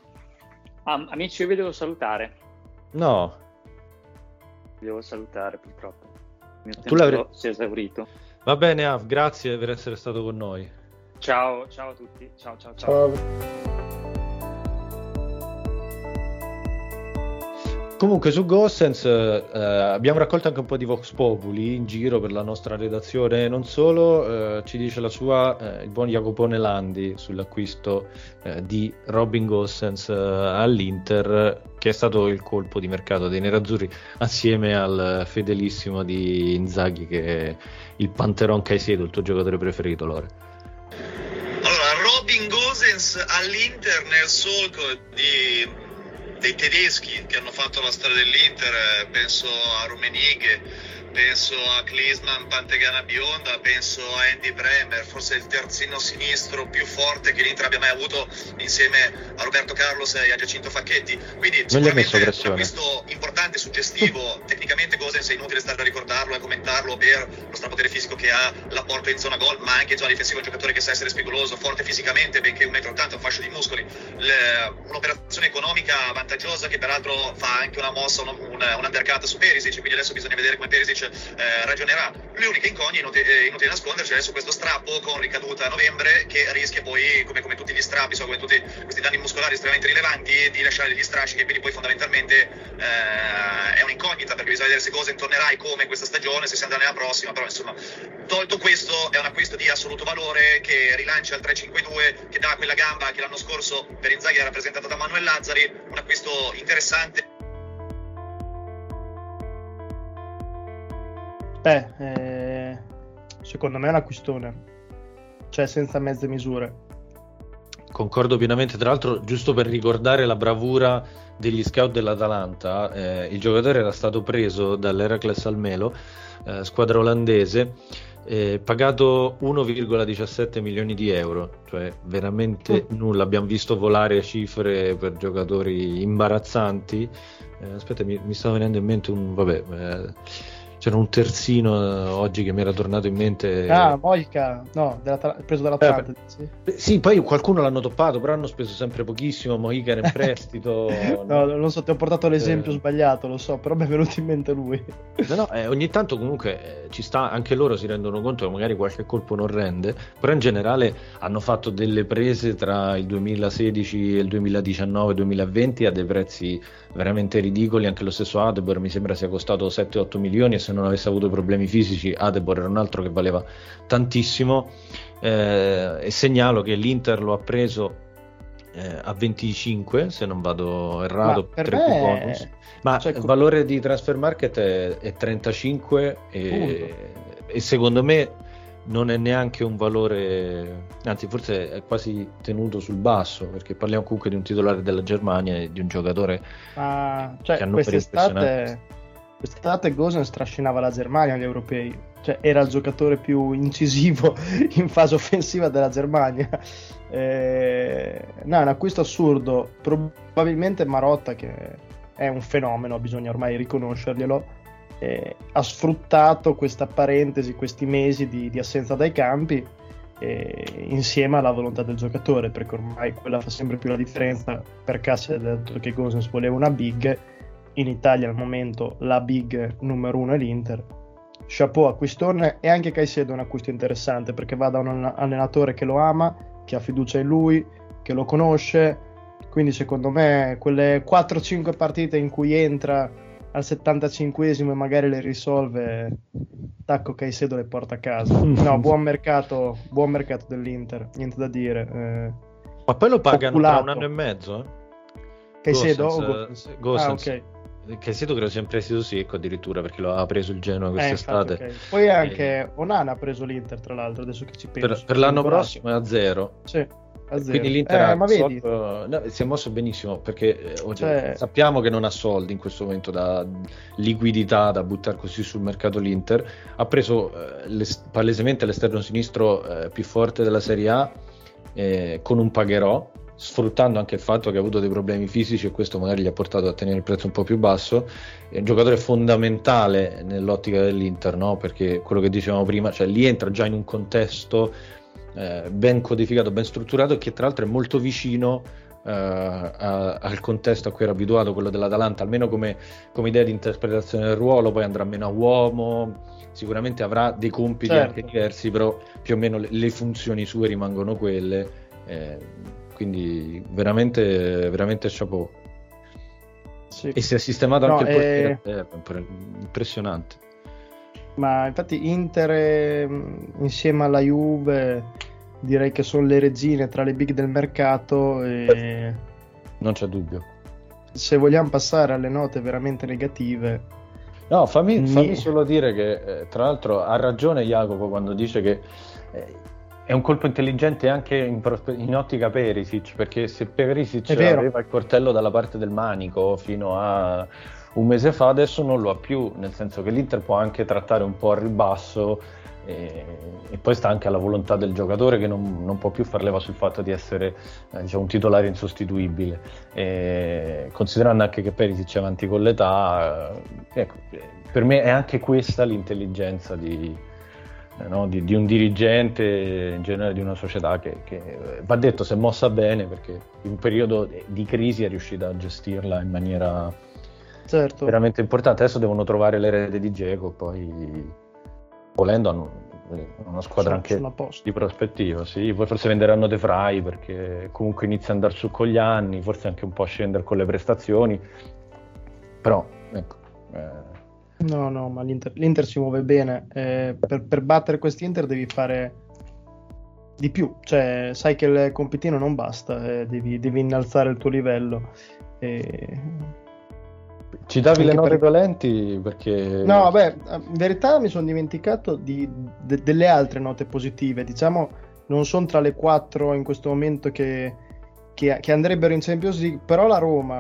Ah, amici, io vi devo salutare. No. Vi devo salutare, purtroppo. Il mio Tu l'avrei... tempo si è esaurito. Va bene, Av, grazie per essere stato con noi. Ciao, ciao a tutti. Ciao, ciao, ciao. Ciao. Comunque su Gosens eh, abbiamo raccolto anche un po' di Vox Populi in giro per la nostra redazione, non solo, eh, ci dice la sua eh, il buon Jacopone Landi sull'acquisto eh, di Robin Gosens eh, all'Inter, che è stato il colpo di mercato dei nerazzurri assieme al fedelissimo di Inzaghi, che è il Panteron Caicedo, il tuo giocatore preferito, Lore. Allora, Robin Gosens all'Inter nel solco di dei tedeschi che hanno fatto la storia dell'Inter, penso a Rummenigge, penso a Klinsmann, Pantegana Bionda, penso a Andy Bremer, forse il terzino sinistro più forte che l'Inter abbia mai avuto insieme a Roberto Carlos e a Giacinto Facchetti, quindi sicuramente un acquisto importante, suggestivo. Tecnicamente Gosens è inutile stare a ricordarlo e commentarlo per lo strapotere fisico che ha, l'apporto in zona gol, ma anche in zona difensiva, un giocatore che sa essere spigoloso, forte fisicamente, benché un metro e ottanta, un fascio di muscoli, Le, un'operazione economica vantaggiosa che peraltro fa anche una mossa, un, un, un undercut su Perisic, quindi adesso bisogna vedere come Perisic Eh, ragionerà. Le uniche incognite, inutile, eh, inutile nasconderci, adesso questo strappo con ricaduta a novembre che rischia poi, come, come tutti gli strappi, so, come tutti questi danni muscolari estremamente rilevanti, di lasciare degli strascichi, e quindi poi fondamentalmente eh, è un'incognita, perché bisogna vedere se Gosens tornerà e come questa stagione, se si andrà nella prossima. Però insomma, tolto questo, è un acquisto di assoluto valore che rilancia il tre cinque due, che dà quella gamba che l'anno scorso per Inzaghi era rappresentata da Manuel Lazzari, un acquisto interessante. Beh, eh, secondo me è un acquistone, cioè senza mezze misure. Concordo pienamente. Tra l'altro, giusto per ricordare la bravura degli scout dell'Atalanta, eh, il giocatore era stato preso dall'Heracles Almelo, eh, squadra olandese, eh, pagato uno virgola diciassette milioni di euro, cioè veramente mm. nulla. Abbiamo visto volare cifre per giocatori imbarazzanti. Eh, aspetta, mi, mi stava venendo in mente un... vabbè... Eh, c'era un terzino eh, oggi che mi era tornato in mente. Ah, Moica, no, della, preso dall'Atalanta. Eh, sì. sì, poi qualcuno l'hanno toppato, però hanno speso sempre pochissimo. Moica era in prestito. no, no, non so, ti ho portato l'esempio eh. sbagliato, lo so, però mi è venuto in mente lui. No, no, eh, ogni tanto comunque eh, ci sta, anche loro si rendono conto che magari qualche colpo non rende, però in generale hanno fatto delle prese tra il duemilasedici e il duemiladiciannove duemilaventi a dei prezzi veramente ridicoli. Anche lo stesso Adebor mi sembra sia costato sette otto milioni, e se non avesse avuto problemi fisici Adebor era un altro che valeva tantissimo. Eh, e segnalo che l'Inter lo ha preso eh, a venticinque, se non vado errato, ma tre me... bonus, ma cioè, il valore di transfer market è, è trentacinque e, e secondo me non è neanche un valore, anzi forse è quasi tenuto sul basso, perché parliamo comunque di un titolare della Germania e di un giocatore ma, cioè, che hanno quest'estate, quest'estate Gosens trascinava la Germania agli europei, cioè era il giocatore più incisivo in fase offensiva della Germania. Eh, no, è un acquisto assurdo. Probabilmente Marotta, che è un fenomeno, bisogna ormai riconoscerglielo, Eh, ha sfruttato questa parentesi, questi mesi di, di assenza dai campi, eh, insieme alla volontà del giocatore, perché ormai quella fa sempre più la differenza. Per caso ha detto che Gosens voleva una big, in Italia al momento la big numero uno è l'Inter. Chapeau, acquistone. E anche Caicedo è un acquisto interessante, perché va da un allenatore che lo ama, che ha fiducia in lui, che lo conosce, quindi secondo me quelle quattro cinque partite in cui entra al settantacinquesimo e magari le risolve, tacco Caicedo le porta a casa. No, buon mercato, buon mercato dell'Inter, niente da dire. Eh, ma poi lo pagano tra un anno e mezzo, eh? Caicedo o Gosens? Gosens. Ah, ok. Caicedo credo sia in prestito secco addirittura, perché lo ha preso il Genoa quest'estate. Eh, infatti, okay. Poi anche eh, Onana ha preso l'Inter, tra l'altro, adesso che ci penso. Per, per l'anno prossimo è a zero. Sì. Quindi l'Inter eh, ha ma vedi? no, si è mosso benissimo, perché eh, cioè... sappiamo che non ha soldi in questo momento, da liquidità da buttare così sul mercato. L'Inter ha preso eh, l'es- palesemente l'esterno sinistro eh, più forte della Serie A, eh, con un Pagherò, sfruttando anche il fatto che ha avuto dei problemi fisici, e questo magari gli ha portato a tenere il prezzo un po' più basso. È un giocatore fondamentale nell'ottica dell'Inter, no? Perché quello che dicevamo prima, cioè lì entra già in un contesto Eh, ben codificato, ben strutturato, e che tra l'altro è molto vicino eh, a, al contesto a cui era abituato, quello dell'Atalanta, almeno come, come idea di interpretazione del ruolo. Poi andrà meno a uomo, sicuramente avrà dei compiti certo. anche diversi, però più o meno le, le funzioni sue rimangono quelle, eh, quindi veramente veramente chapeau. Sì. E si è sistemato no, anche il portiere eh... a terra, impressionante. Ma infatti Inter eh, insieme alla Juve direi che sono le regine tra le big del mercato e non c'è dubbio. Se vogliamo passare alle note veramente negative, no, fammi, mi... fammi solo dire che eh, tra l'altro ha ragione Jacopo quando dice che eh, è un colpo intelligente anche in, prospe- in ottica Perisic, perché se Perisic aveva il coltello dalla parte del manico fino a un mese fa, adesso non lo ha più, nel senso che l'Inter può anche trattare un po' al ribasso e, e poi sta anche alla volontà del giocatore che non, non può più far leva sul fatto di essere eh, diciamo, un titolare insostituibile, e, considerando anche che Perisic è avanti con l'età, eh, ecco, per me è anche questa l'intelligenza di, eh, no, di, di un dirigente, in genere di una società che, che va detto si è mossa bene, perché in un periodo di crisi è riuscita a gestirla in maniera certo. veramente importante. Adesso devono trovare l'erede di Dzeko, poi volendo hanno una squadra sono, anche sono di prospettiva, sì. Poi forse venderanno De Vrij perché comunque inizia ad andare su con gli anni, forse anche un po' a scendere con le prestazioni, però ecco eh... no no ma l'Inter, l'Inter si muove bene, eh, per, per battere quest'Inter devi fare di più, cioè sai che il compitino non basta, eh, devi, devi innalzare il tuo livello. E... ci davi anche le note per... dolenti perché no vabbè, in verità mi sono dimenticato di, de, delle altre note positive, diciamo non sono tra le quattro in questo momento che, che, che andrebbero in Champions League, però la Roma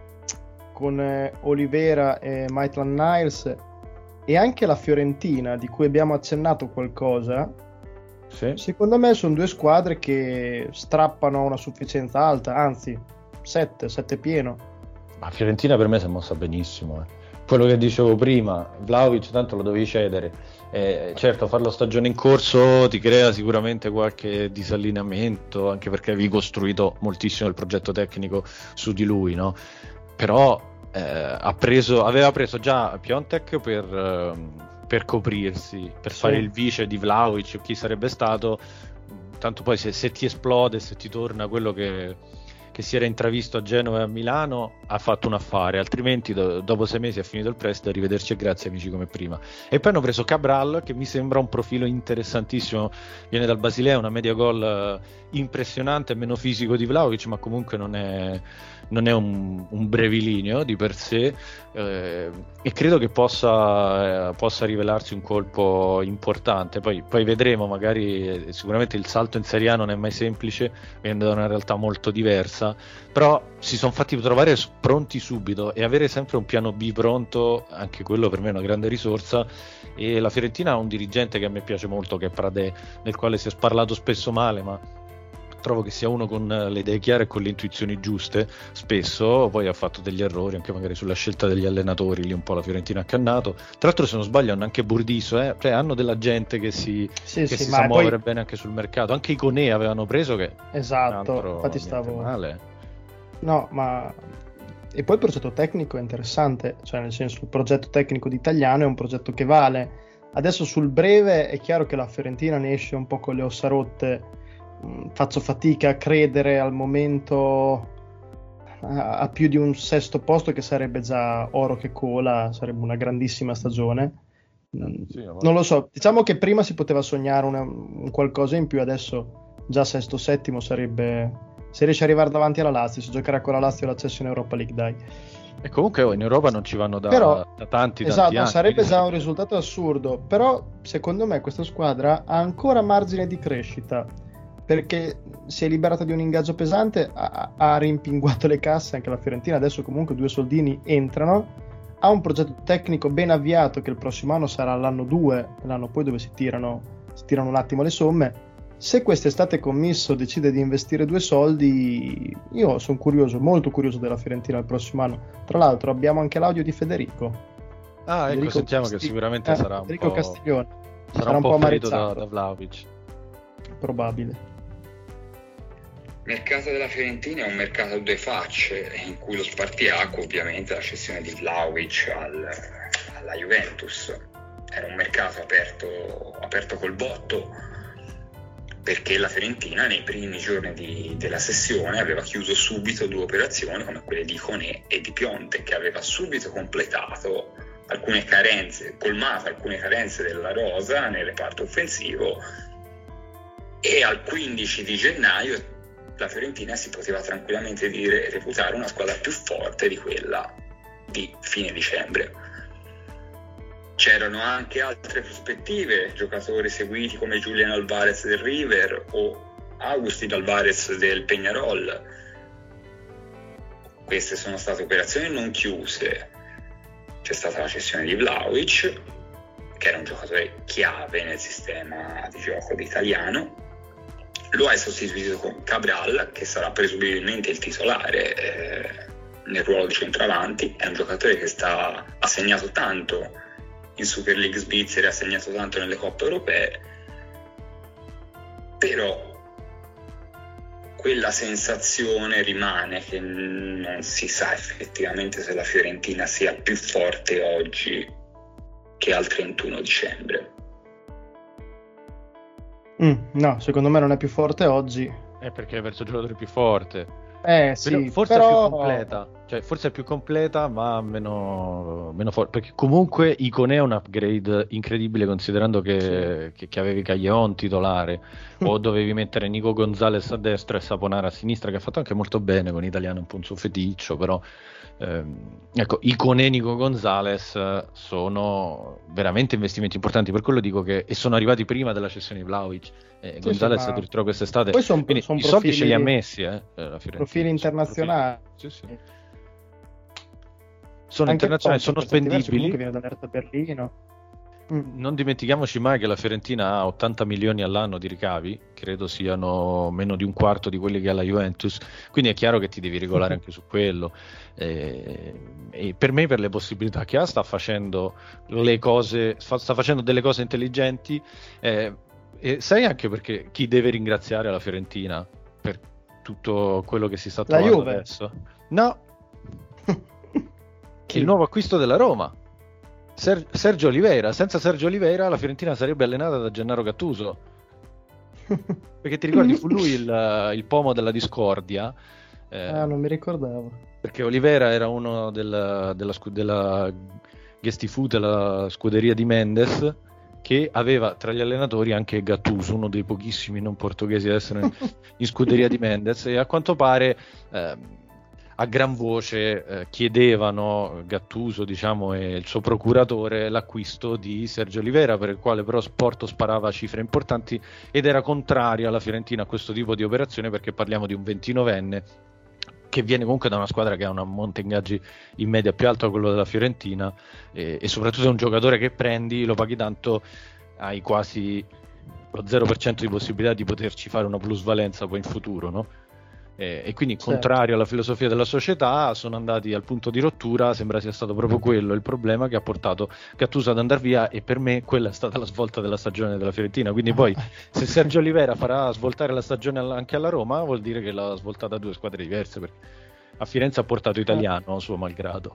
con eh, Olivera e Maitland-Niles e anche la Fiorentina di cui abbiamo accennato qualcosa, sì. Secondo me sono due squadre che strappano a una sufficienza alta, anzi sette, sette pieno. Ma Fiorentina per me si è mossa benissimo, eh. Quello che dicevo prima, Vlahovic tanto lo dovevi cedere, eh, certo farlo stagione in corso ti crea sicuramente qualche disallineamento, anche perché avevi costruito moltissimo il progetto tecnico su di lui, no? Però eh, ha preso, aveva preso già Piontek per, eh, per coprirsi, per sì. fare il vice di Vlahovic o chi sarebbe stato, tanto poi se, se ti esplode, se ti torna quello che che si era intravisto a Genova e a Milano, ha fatto un affare, altrimenti do- dopo sei mesi ha finito il prestito, arrivederci e grazie amici come prima. E poi hanno preso Cabral, che mi sembra un profilo interessantissimo, viene dal Basilea, una media gol impressionante, meno fisico di Vlahovic, ma comunque non è, non è un, un brevilineo di per sé, eh, e credo che possa, eh, possa rivelarsi un colpo importante. Poi, poi vedremo, magari eh, sicuramente il salto in Serie A non è mai semplice, viene da una realtà molto diversa, però si sono fatti trovare pronti subito, e avere sempre un piano B pronto, anche quello per me è una grande risorsa. E la Fiorentina ha un dirigente che a me piace molto, che è Pradè, del quale si è parlato spesso male, ma trovo che sia uno con le idee chiare e con le intuizioni giuste. Spesso poi ha fatto degli errori anche magari sulla scelta degli allenatori, lì un po' la Fiorentina ha cannato. Tra l'altro, se non sbaglio, hanno anche Burdiso, eh? Cioè hanno della gente che si, sì, che sì, si sa poi... muovere bene anche sul mercato. Anche i Conè avevano preso, che esatto, infatti stavo male. No, ma e poi il progetto tecnico è interessante, cioè nel senso il progetto tecnico di Italiano è un progetto che vale. Adesso sul breve è chiaro che la Fiorentina ne esce un po' con le ossa rotte. Faccio fatica a credere al momento a, a più di un sesto posto, che sarebbe già oro che cola, sarebbe una grandissima stagione. Sì, non lo so, diciamo che prima si poteva sognare una, un qualcosa in più, adesso già sesto settimo sarebbe, se riesce ad arrivare davanti alla Lazio, si giocherà con la Lazio l'accesso in Europa League, dai. E comunque oh, in Europa non ci vanno da, però, da tanti, esatto, tanti anni. Sarebbe già un risultato assurdo, però secondo me questa squadra ha ancora margine di crescita, perché si è liberata di un ingaggio pesante, ha, ha rimpinguato le casse anche la Fiorentina, adesso comunque due soldini entrano, ha un progetto tecnico ben avviato che il prossimo anno sarà l'anno due, l'anno poi dove si tirano, si tirano un attimo le somme. Se quest'estate commisso decide di investire due soldi, io sono curioso, molto curioso della Fiorentina il prossimo anno. Tra l'altro abbiamo anche l'audio di Federico. Ah, Federico ecco, sentiamo Casti- che sicuramente eh, sarà un Federico po'... Castiglione. Sarà, sarà un po' ferito da, amareggiato. da Vlahovic. Probabile. Il mercato della Fiorentina è un mercato a due facce, in cui lo spartiacque ovviamente la cessione di Vlahovic al, alla Juventus. Era un mercato aperto, aperto col botto, perché la Fiorentina nei primi giorni di, della sessione aveva chiuso subito due operazioni come quelle di Koné e di Piontek, che aveva subito completato alcune carenze, colmato alcune carenze della rosa nel reparto offensivo, e al quindici di gennaio la Fiorentina si poteva tranquillamente dire reputare una squadra più forte di quella di fine dicembre. C'erano anche altre prospettive, giocatori seguiti come Julian Alvarez del River o Agustin Alvarez del Peñarol. Queste sono state operazioni non chiuse. C'è stata la cessione di Vlahovic, che era un giocatore chiave nel sistema di gioco italiano. Lo hai sostituito con Cabral, che sarà presumibilmente il titolare eh, nel ruolo di centravanti. È un giocatore che sta, ha segnato tanto in Super League Svizzera, ha segnato tanto nelle coppe europee, però quella sensazione rimane che non si sa effettivamente se la Fiorentina sia più forte oggi che al trentuno dicembre. Mm, no, secondo me non è più forte oggi. È perché è verso il giocatore più forte. Eh sì, però forse però... è più completa, cioè forse è più completa ma meno, meno forte, perché comunque Icone è un upgrade incredibile, considerando che, sì. che, che avevi Callejon titolare o dovevi mettere Nico Gonzalez a destra e Saponara a sinistra, che ha fatto anche molto bene con Italiano, un po' un suo feticcio, però ehm, ecco, Icone e Nico Gonzalez sono veramente investimenti importanti, per quello dico che e sono arrivati prima della cessione di Vlahovic. Eh, sì, Gonzalez sì, addirittura quest'estate, poi son, quindi son i profili, soldi ce li ha messi eh, la profili internazionali, profili. Sì, sì. Sono anche internazionali, sono spendibili. Che viene dall'Hertha Berlino. Mm. Non dimentichiamoci mai che la Fiorentina ha ottanta milioni all'anno di ricavi, credo siano meno di un quarto di quelli che ha la Juventus, quindi è chiaro che ti devi regolare anche su quello. E, e per me, per le possibilità che ha, sta facendo le cose, sta facendo delle cose intelligenti. Eh, E sai anche perché chi deve ringraziare la Fiorentina per tutto quello che si sta trovando la Juve. Adesso? No, il nuovo acquisto della Roma, Ser- Sergio Oliveira. Senza Sergio Oliveira la Fiorentina sarebbe allenata da Gennaro Gattuso, perché ti ricordi fu lui il, il pomo della discordia. Eh, ah, non mi ricordavo, perché Oliveira era uno della, della, scu- della Gestifu, della scuderia di Mendes, che aveva tra gli allenatori anche Gattuso, uno dei pochissimi non portoghesi ad essere in, in scuderia di Mendes, e a quanto pare eh, a gran voce eh, chiedevano Gattuso, diciamo, e il suo procuratore l'acquisto di Sergio Oliveira, per il quale però Porto sparava cifre importanti ed era contraria alla Fiorentina a questo tipo di operazione, perché parliamo di un ventinovenne che viene comunque da una squadra che ha un monte ingaggi in media più alto di quello della Fiorentina, e, e soprattutto è un giocatore che prendi, lo paghi tanto, hai quasi lo zero per cento di possibilità di poterci fare una plusvalenza poi in futuro, no? E, e quindi certo. Contrario alla filosofia della società, sono andati al punto di rottura. Sembra sia stato proprio quello il problema che ha portato Gattuso ad andare via, e per me quella è stata la svolta della stagione della Fiorentina. Quindi poi se Sergio Oliveira farà svoltare la stagione anche alla Roma, vuol dire che l'ha svoltata a due squadre diverse, perché a Firenze ha portato Italiano suo malgrado.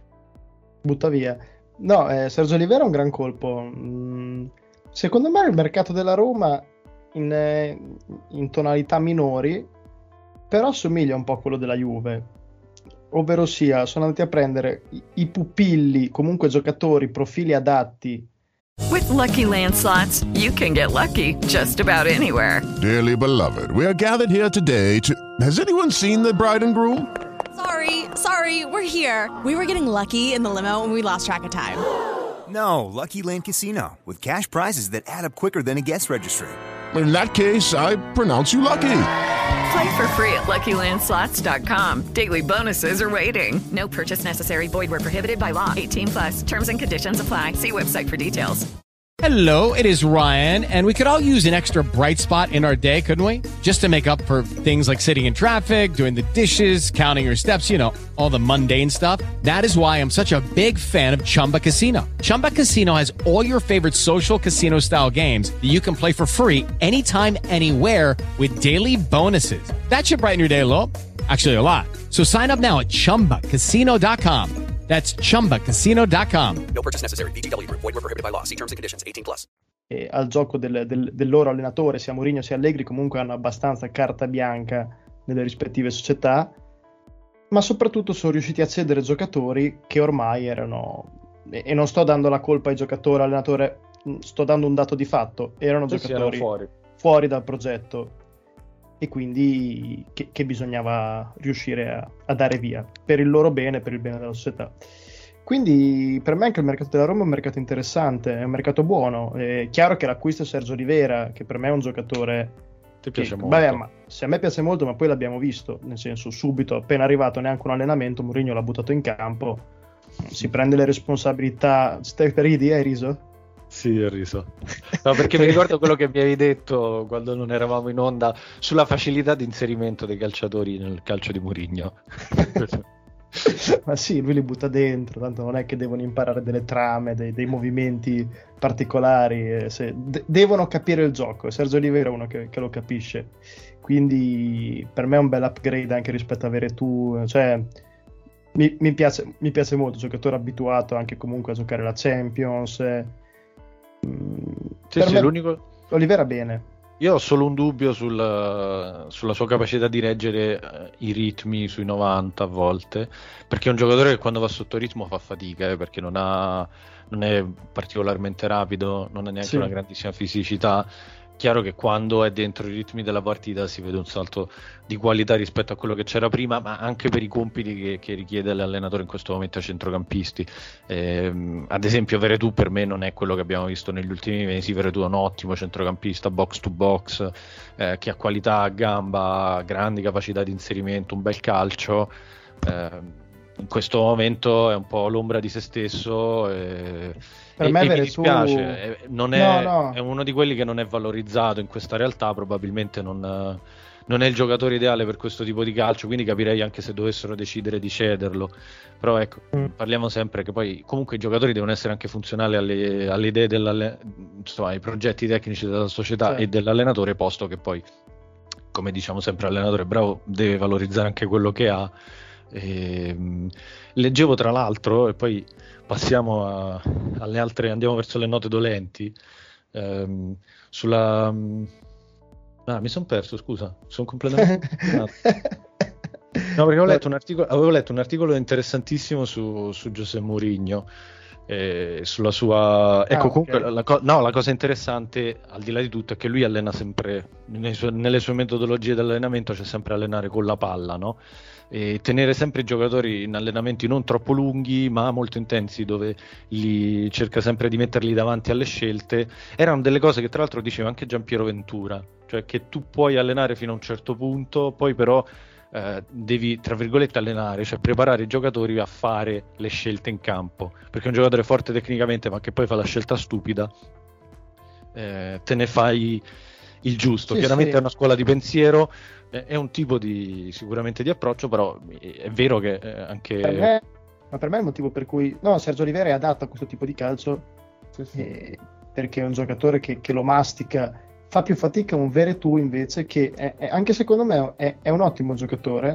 Butta via. No, eh, Sergio Oliveira è un gran colpo. Mm, secondo me il mercato della Roma in, eh, in tonalità minori però assomiglia un po' a quello della Juve, ovvero sia sono andati a prendere i, i pupilli, comunque giocatori, profili adatti. With Lucky Land Slots, you can get lucky just about anywhere. Dearly beloved, we are gathered here today to... Has anyone seen the bride and groom? Sorry, sorry, we're here. We were getting lucky in the limo and we lost track of time. No, Lucky Land Casino, with cash prizes that add up quicker than a guest registry. In that case, I pronounce you lucky. Play for free at Lucky Land Slots dot com. Daily bonuses are waiting. No purchase necessary. Void where prohibited by law. eighteen plus. Terms and conditions apply. See website for details. Hello, it is Ryan, and we could all use an extra bright spot in our day, couldn't we? Just to make up for things like sitting in traffic, doing the dishes, counting your steps, you know, all the mundane stuff. That is why I'm such a big fan of Chumba Casino. Chumba Casino has all your favorite social casino-style games that you can play for free anytime, anywhere with daily bonuses. That should brighten your day a little. Actually, a lot. So sign up now at chumba casino dot com. That's chumba casino dot com. No purchase necessary. V G W Group. Void where prohibited by law. See terms and conditions. eighteen plus. eh, al gioco del, del, del loro allenatore, sia Mourinho sia Allegri, comunque hanno abbastanza carta bianca nelle rispettive società, ma soprattutto sono riusciti a cedere giocatori che ormai erano, e, e non sto dando la colpa ai giocatori, all'allenatore, sto dando un dato di fatto, erano Sì, giocatori erano fuori. fuori dal progetto, e quindi che, che bisognava riuscire a, a dare via per il loro bene, per il bene della società. Quindi per me anche il mercato della Roma è un mercato interessante, è un mercato buono. È chiaro che l'acquisto di Sergio Rivera, che per me è un giocatore ti piace che, molto. Beh, ma se a me piace molto, ma poi l'abbiamo visto, nel senso, subito, appena arrivato, neanche un allenamento, Mourinho l'ha buttato in campo, si prende le responsabilità. Stai per ridi, hai riso? Sì, ho riso. No, perché mi ricordo quello che mi avevi detto quando non eravamo in onda sulla facilità di inserimento dei calciatori nel calcio di Mourinho. Ma sì, lui li butta dentro, tanto non è che devono imparare delle trame, dei, dei movimenti particolari, eh, se, de- devono capire il gioco, e Sergio Rivera è uno che, che lo capisce, quindi per me è un bel upgrade anche rispetto a Veretout, cioè mi, mi, piace, mi piace molto, giocatore abituato anche comunque a giocare la Champions, eh. Sì, per sì, me l'unico... Olivera bene. Io ho solo un dubbio sul, sulla sua capacità di reggere eh, i ritmi sui novanta a volte, perché è un giocatore che quando va sotto ritmo fa fatica, eh, perché non ha, non è particolarmente rapido, non ha neanche Sì. una grandissima fisicità. Chiaro che quando è dentro i ritmi della partita si vede un salto di qualità rispetto a quello che c'era prima, ma anche per i compiti che, che richiede l'allenatore in questo momento ai centrocampisti. Ehm, ad esempio Veretout per me non è quello che abbiamo visto negli ultimi mesi. Veretout è un ottimo centrocampista box to box, eh, che ha qualità a gamba, grandi capacità di inserimento, un bel calcio. Eh, in questo momento è un po' l'ombra di se stesso, e, Per e, me e mi Veretout- dispiace, eh, non è, No, no. è uno di quelli che non è valorizzato in questa realtà, probabilmente non, non è il giocatore ideale per questo tipo di calcio, quindi capirei anche se dovessero decidere di cederlo, però ecco, Mm. parliamo sempre che poi comunque i giocatori devono essere anche funzionali alle, alle idee dell'alle- insomma ai progetti tecnici della società Certo. e dell'allenatore, posto che poi, come diciamo sempre, l'allenatore bravo deve valorizzare anche quello che ha. E, mh, leggevo tra l'altro, e poi passiamo a, alle altre, andiamo verso le note dolenti, ehm, sulla mh, ah, mi sono perso, scusa, sono completamente no, perché avevo letto un articolo, avevo letto un articolo interessantissimo su, su José Mourinho, eh, sulla sua ecco Ah, comunque ok. la, co- no, la cosa interessante al di là di tutto è che lui allena sempre nei suoi- nelle sue metodologie di allenamento, c'è sempre allenare con la palla, no? E tenere sempre i giocatori in allenamenti non troppo lunghi ma molto intensi, dove li cerca sempre di metterli davanti alle scelte. Erano delle cose che tra l'altro diceva anche Giampiero Ventura, cioè che tu puoi allenare fino a un certo punto, poi però eh, devi tra virgolette allenare, cioè preparare i giocatori a fare le scelte in campo, perché un giocatore forte tecnicamente ma che poi fa la scelta stupida, eh, te ne fai il giusto. Sì, Chiaramente sì. è una scuola di pensiero, eh, è un tipo di sicuramente di approccio, però è vero che eh, anche Per me, ma per me è il motivo per cui no, Sergio Rivera è adatto a questo tipo di calcio, eh, perché è un giocatore che, che lo mastica, fa più fatica un Veretout invece, che è, è- anche secondo me è, è un ottimo giocatore,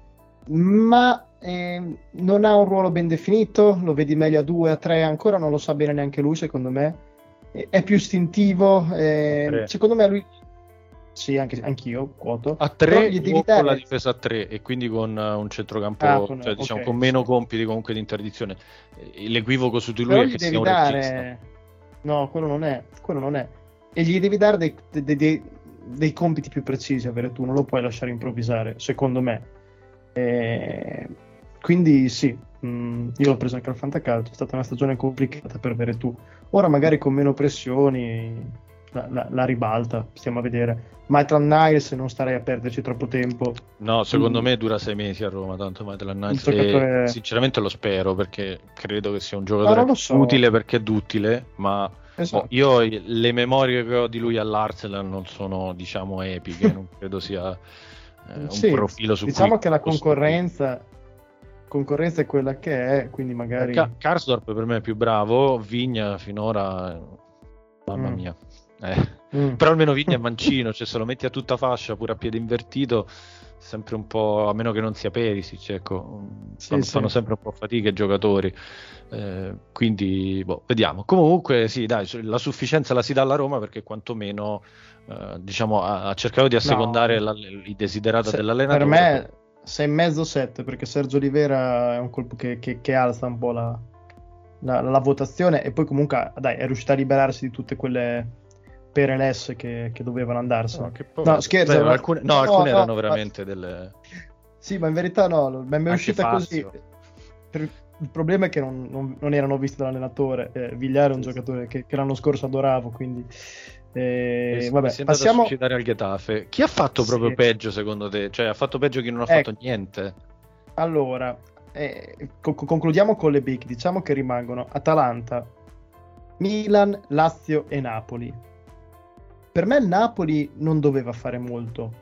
ma eh, non ha un ruolo ben definito, lo vedi meglio a due, a tre, ancora non lo sa bene neanche lui secondo me, è, è più istintivo, eh, tre. secondo me lui, sì, anche, anch'io quoto, a però tre gli devi o con la dare... difesa a tre, e quindi con uh, un centrocampo, Ah, con- cioè, diciamo ok, con meno sì. compiti comunque di interdizione. Eh, L'equivoco su di lui Però è gli che devi sia un dare, regista. no, quello non è, quello non è, e gli devi dare dei, dei- dei- dei compiti più precisi a Veretout, non lo puoi lasciare improvvisare, secondo me. Eh, quindi sì, mh, io l'ho preso anche al Fantacalcio, è stata una stagione complicata per Veretout. Ora magari con meno pressioni la, la- la ribalta, stiamo a vedere. Maitland Niles non starei a perderci troppo tempo. No, secondo Mm. me dura sei mesi a Roma, tanto Maitland Niles, Il giocatore- e sinceramente lo spero, perché credo che sia un No, giocatore non lo so. utile perché è duttile, ma Esatto. boh, io le memorie che ho di lui all'Arsenal non sono, diciamo, epiche, non credo sia eh, un Sì, profilo su diciamo cui che la costruire. concorrenza concorrenza è quella che è, quindi magari Ka- Karsdorp per me è più bravo, Vigna finora, mamma Mm. mia, Eh. Mm. Però almeno Vigna è mancino, cioè se lo metti a tutta fascia pure a piede invertito, sempre un po', a meno che non sia Perisic, ecco, sì, fanno, sì. fanno sempre un po' fatica i giocatori, eh, quindi boh, vediamo. Comunque sì, dai, la sufficienza la si dà alla Roma, perché quantomeno eh, diciamo ha, ha cercato di assecondare no. la, i desiderata Se, dell'allenatore. Per me sei e mezzo sette, perché Sergio Olivera è un colpo che, che, che alza un po' la, la, la votazione, e poi comunque dai, è riuscito a liberarsi di tutte quelle pereles che, che dovevano andarsene. No, che no scherzo. Beh, ma... alcune, no, no, alcune no, erano no, veramente ma... delle... Sì, ma in verità no, ma è uscita così. Per... Il problema è che non, non, non erano visti dall'allenatore. Eh, Vigliare è un sì, giocatore che, che l'anno scorso adoravo, quindi... Eh, mi, vabbè, mi passiamo a suicidare al Getafe. Chi ha fatto proprio sì. peggio secondo te? Cioè ha fatto peggio chi non ha ecco. fatto niente? Allora, eh, co- concludiamo con le big. Diciamo che rimangono Atalanta, Milan, Lazio e Napoli. Per me il Napoli non doveva fare molto,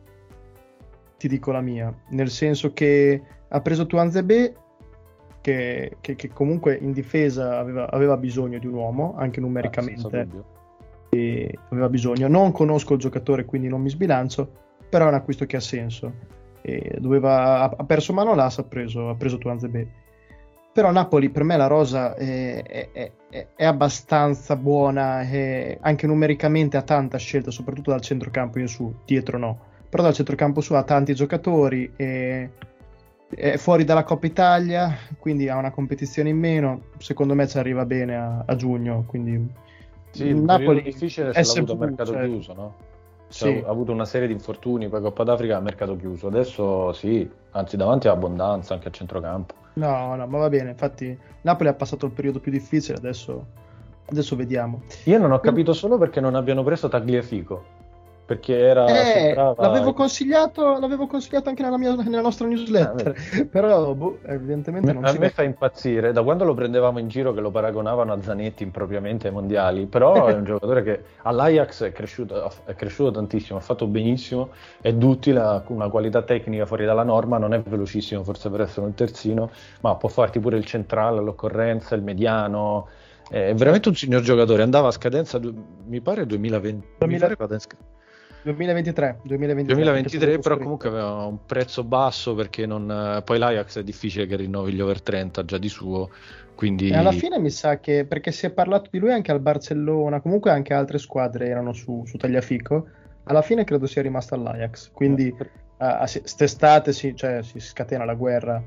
ti dico la mia, nel senso che ha preso Tuanzebe, che, che, che comunque in difesa aveva, aveva bisogno di un uomo, anche numericamente, e aveva bisogno. Non conosco il giocatore, quindi non mi sbilancio, però è un acquisto che ha senso. E doveva, ha perso mano l'As, ha preso, ha preso Tuanzebe. Però Napoli, per me la rosa è, è, è, è abbastanza buona, è, anche numericamente ha tanta scelta, soprattutto dal centrocampo in su, dietro no, però dal centrocampo su ha tanti giocatori, è, è fuori dalla Coppa Italia, quindi ha una competizione in meno, secondo me ci arriva bene a, a giugno, quindi sì, il Napoli difficile se l'ha avuto a mercato cioè... chiuso, no? Cioè, sì. Ha avuto una serie di infortuni, poi Coppa d'Africa a mercato chiuso, adesso sì, anzi davanti ha abbondanza anche a centrocampo. No, no, ma va bene, infatti Napoli ha passato il periodo più difficile, adesso, adesso vediamo. Io non ho capito solo perché non abbiano preso Tagliafico, perché era... Eh, sembrava... l'avevo consigliato, l'avevo consigliato anche nella, mia, nella nostra newsletter, ah, però boh, evidentemente non a si me vede. Fa impazzire, da quando lo prendevamo in giro che lo paragonavano a Zanetti impropriamente ai mondiali, però è un giocatore che all'Ajax è cresciuto, è cresciuto tantissimo, ha fatto benissimo, è duttile, ha una qualità tecnica fuori dalla norma, non è velocissimo forse per essere un terzino, ma può farti pure il centrale all'occorrenza, il mediano, è veramente un signor giocatore. Andava a scadenza, mi pare duemilaventi, duemila... mi pare duemilaventitré, duemilaventitré, duemilaventitré però comunque aveva un prezzo basso, perché non, poi l'Ajax è difficile che rinnovi gli over trenta già di suo, quindi e alla fine mi sa che, perché si è parlato di lui anche al Barcellona, comunque anche altre squadre erano su, su Tagliafico, alla fine credo sia rimasto all'Ajax, quindi uh, st'estate si, cioè, si scatena la guerra.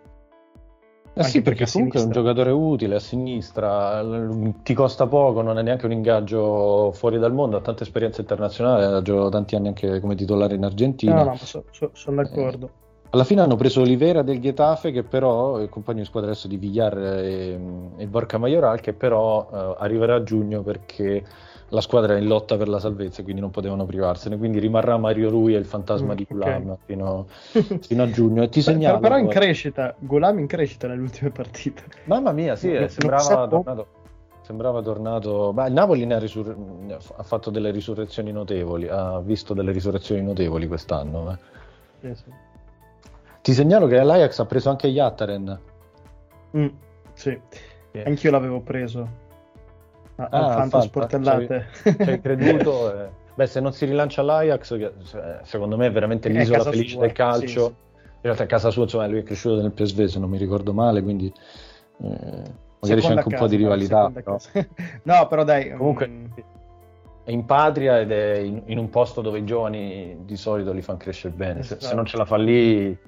Eh sì, perché comunque è un giocatore utile a sinistra, ti costa poco, non è neanche un ingaggio fuori dal mondo, ha tanta esperienza internazionale, ha giocato tanti anni anche come titolare in Argentina. No, no, so, so, sono d'accordo. Eh, alla fine hanno preso Olivera del Getafe, che però è il compagno di squadra adesso di Villar e, e Borca Majoral, che però eh, arriverà a giugno perché la squadra è in lotta per la salvezza, quindi non potevano privarsene, quindi rimarrà Mario Rui e il fantasma mm, di Gulam okay. fino, fino a giugno. E ti segnalo, però in crescita, Gulam in crescita nelle ultime partite. Mamma mia, sì, eh, sembrava tornato, sembrava tornato. Beh, il Napoli ne ha, risur- ha fatto delle risurrezioni notevoli, ha visto delle risurrezioni notevoli quest'anno. Eh. Sì, sì. Ti segnalo che l'Ajax ha preso anche Yattaren. Mm, sì, yeah. Anch'io l'avevo preso. Ah, ah, Fanta Sportellate. Ci hai creduto? Eh. Beh, se non si rilancia l'Ajax, che secondo me è veramente l'isola è felice sua. del calcio. Sì, sì. In realtà a casa sua, insomma, lui è cresciuto nel P S V, se non mi ricordo male, quindi eh, magari seconda c'è anche casa, un po' di rivalità. Però. No, però dai. Comunque um... è in patria ed è in, in un posto dove i giovani di solito li fanno crescere bene. Esatto. Se, se non ce la fa lì, eh,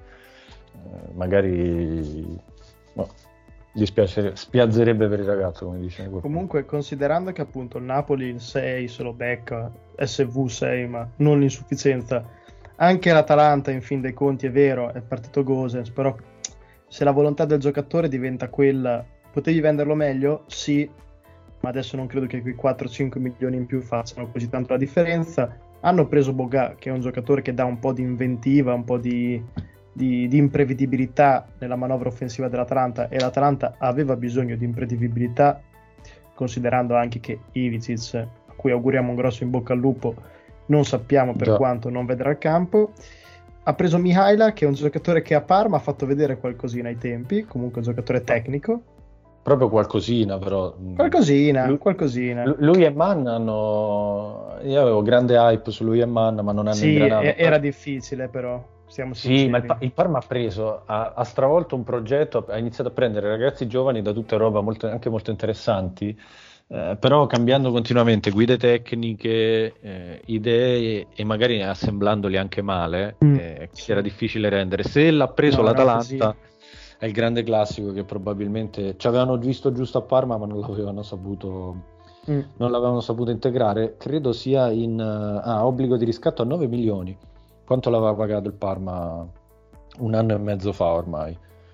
magari... No. Dispiace, spiazzerebbe per il ragazzo, come dice qualcuno. Comunque, considerando che appunto il Napoli il sei se lo becca, S V sei, ma non l'insufficienza, anche l'Atalanta in fin dei conti è vero, è partito Gosens, però se la volontà del giocatore diventa quella, potevi venderlo meglio? Sì, ma adesso non credo che quei quattro cinque milioni in più facciano così tanto la differenza. Hanno preso Boga, che è un giocatore che dà un po' di inventiva, un po' di Di, di imprevedibilità nella manovra offensiva dell'Atalanta, e l'Atalanta aveva bisogno di imprevedibilità, considerando anche che Ivicic, a cui auguriamo un grosso in bocca al lupo, non sappiamo per Già. quanto non vedrà il campo. Ha preso Mihaila, che è un giocatore che a Parma ha fatto vedere qualcosina ai tempi, comunque un giocatore tecnico. proprio qualcosina, però. Qualcosina, lui, qualcosina. Lui e Mann hanno. Io avevo grande hype su lui e Mann, ma non hanno sì, ingranato. Sì, era difficile, però. Siamo sì, ma il, il Parma ha preso, ha, ha stravolto un progetto, ha iniziato a prendere ragazzi giovani da tutta Europa, molto, anche molto interessanti. Eh, però cambiando continuamente guide tecniche, eh, idee e magari assemblandoli anche male, mm, eh, sì. Era difficile rendere. Se l'ha preso no, l'Atalanta è il grande classico che probabilmente ci avevano visto giusto a Parma ma non l'avevano saputo mm. non l'avevano saputo integrare. Credo sia in uh, ah, obbligo di riscatto a nove milioni. Quanto l'aveva pagato il Parma un anno e mezzo fa ormai.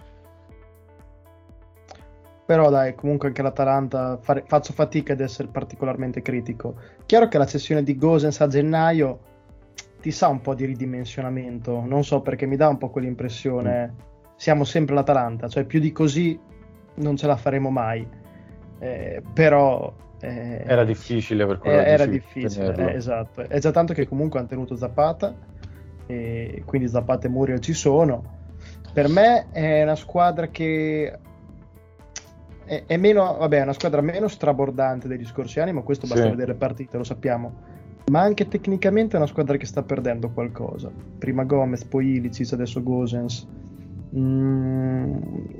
Però dai, comunque anche l'Atalanta fare, faccio fatica ad essere particolarmente critico. Chiaro che la cessione di Gosens a gennaio ti sa un po' di ridimensionamento, non so perché mi dà un po' quell'impressione, mm. siamo sempre l'Atalanta, cioè più di così non ce la faremo mai, eh, però... Eh, era difficile per quello eh, era difficile, eh, esatto, è già tanto che comunque hanno tenuto Zapata, e quindi Zapata e Muriel ci sono. Per me è una squadra che... È, è meno, vabbè, è una squadra meno strabordante degli scorsi anni, ma questo basta sì. vedere le partite, lo sappiamo. Ma anche tecnicamente è una squadra che sta perdendo qualcosa. Prima Gomez, poi Ilicic, adesso Gosens. Mm.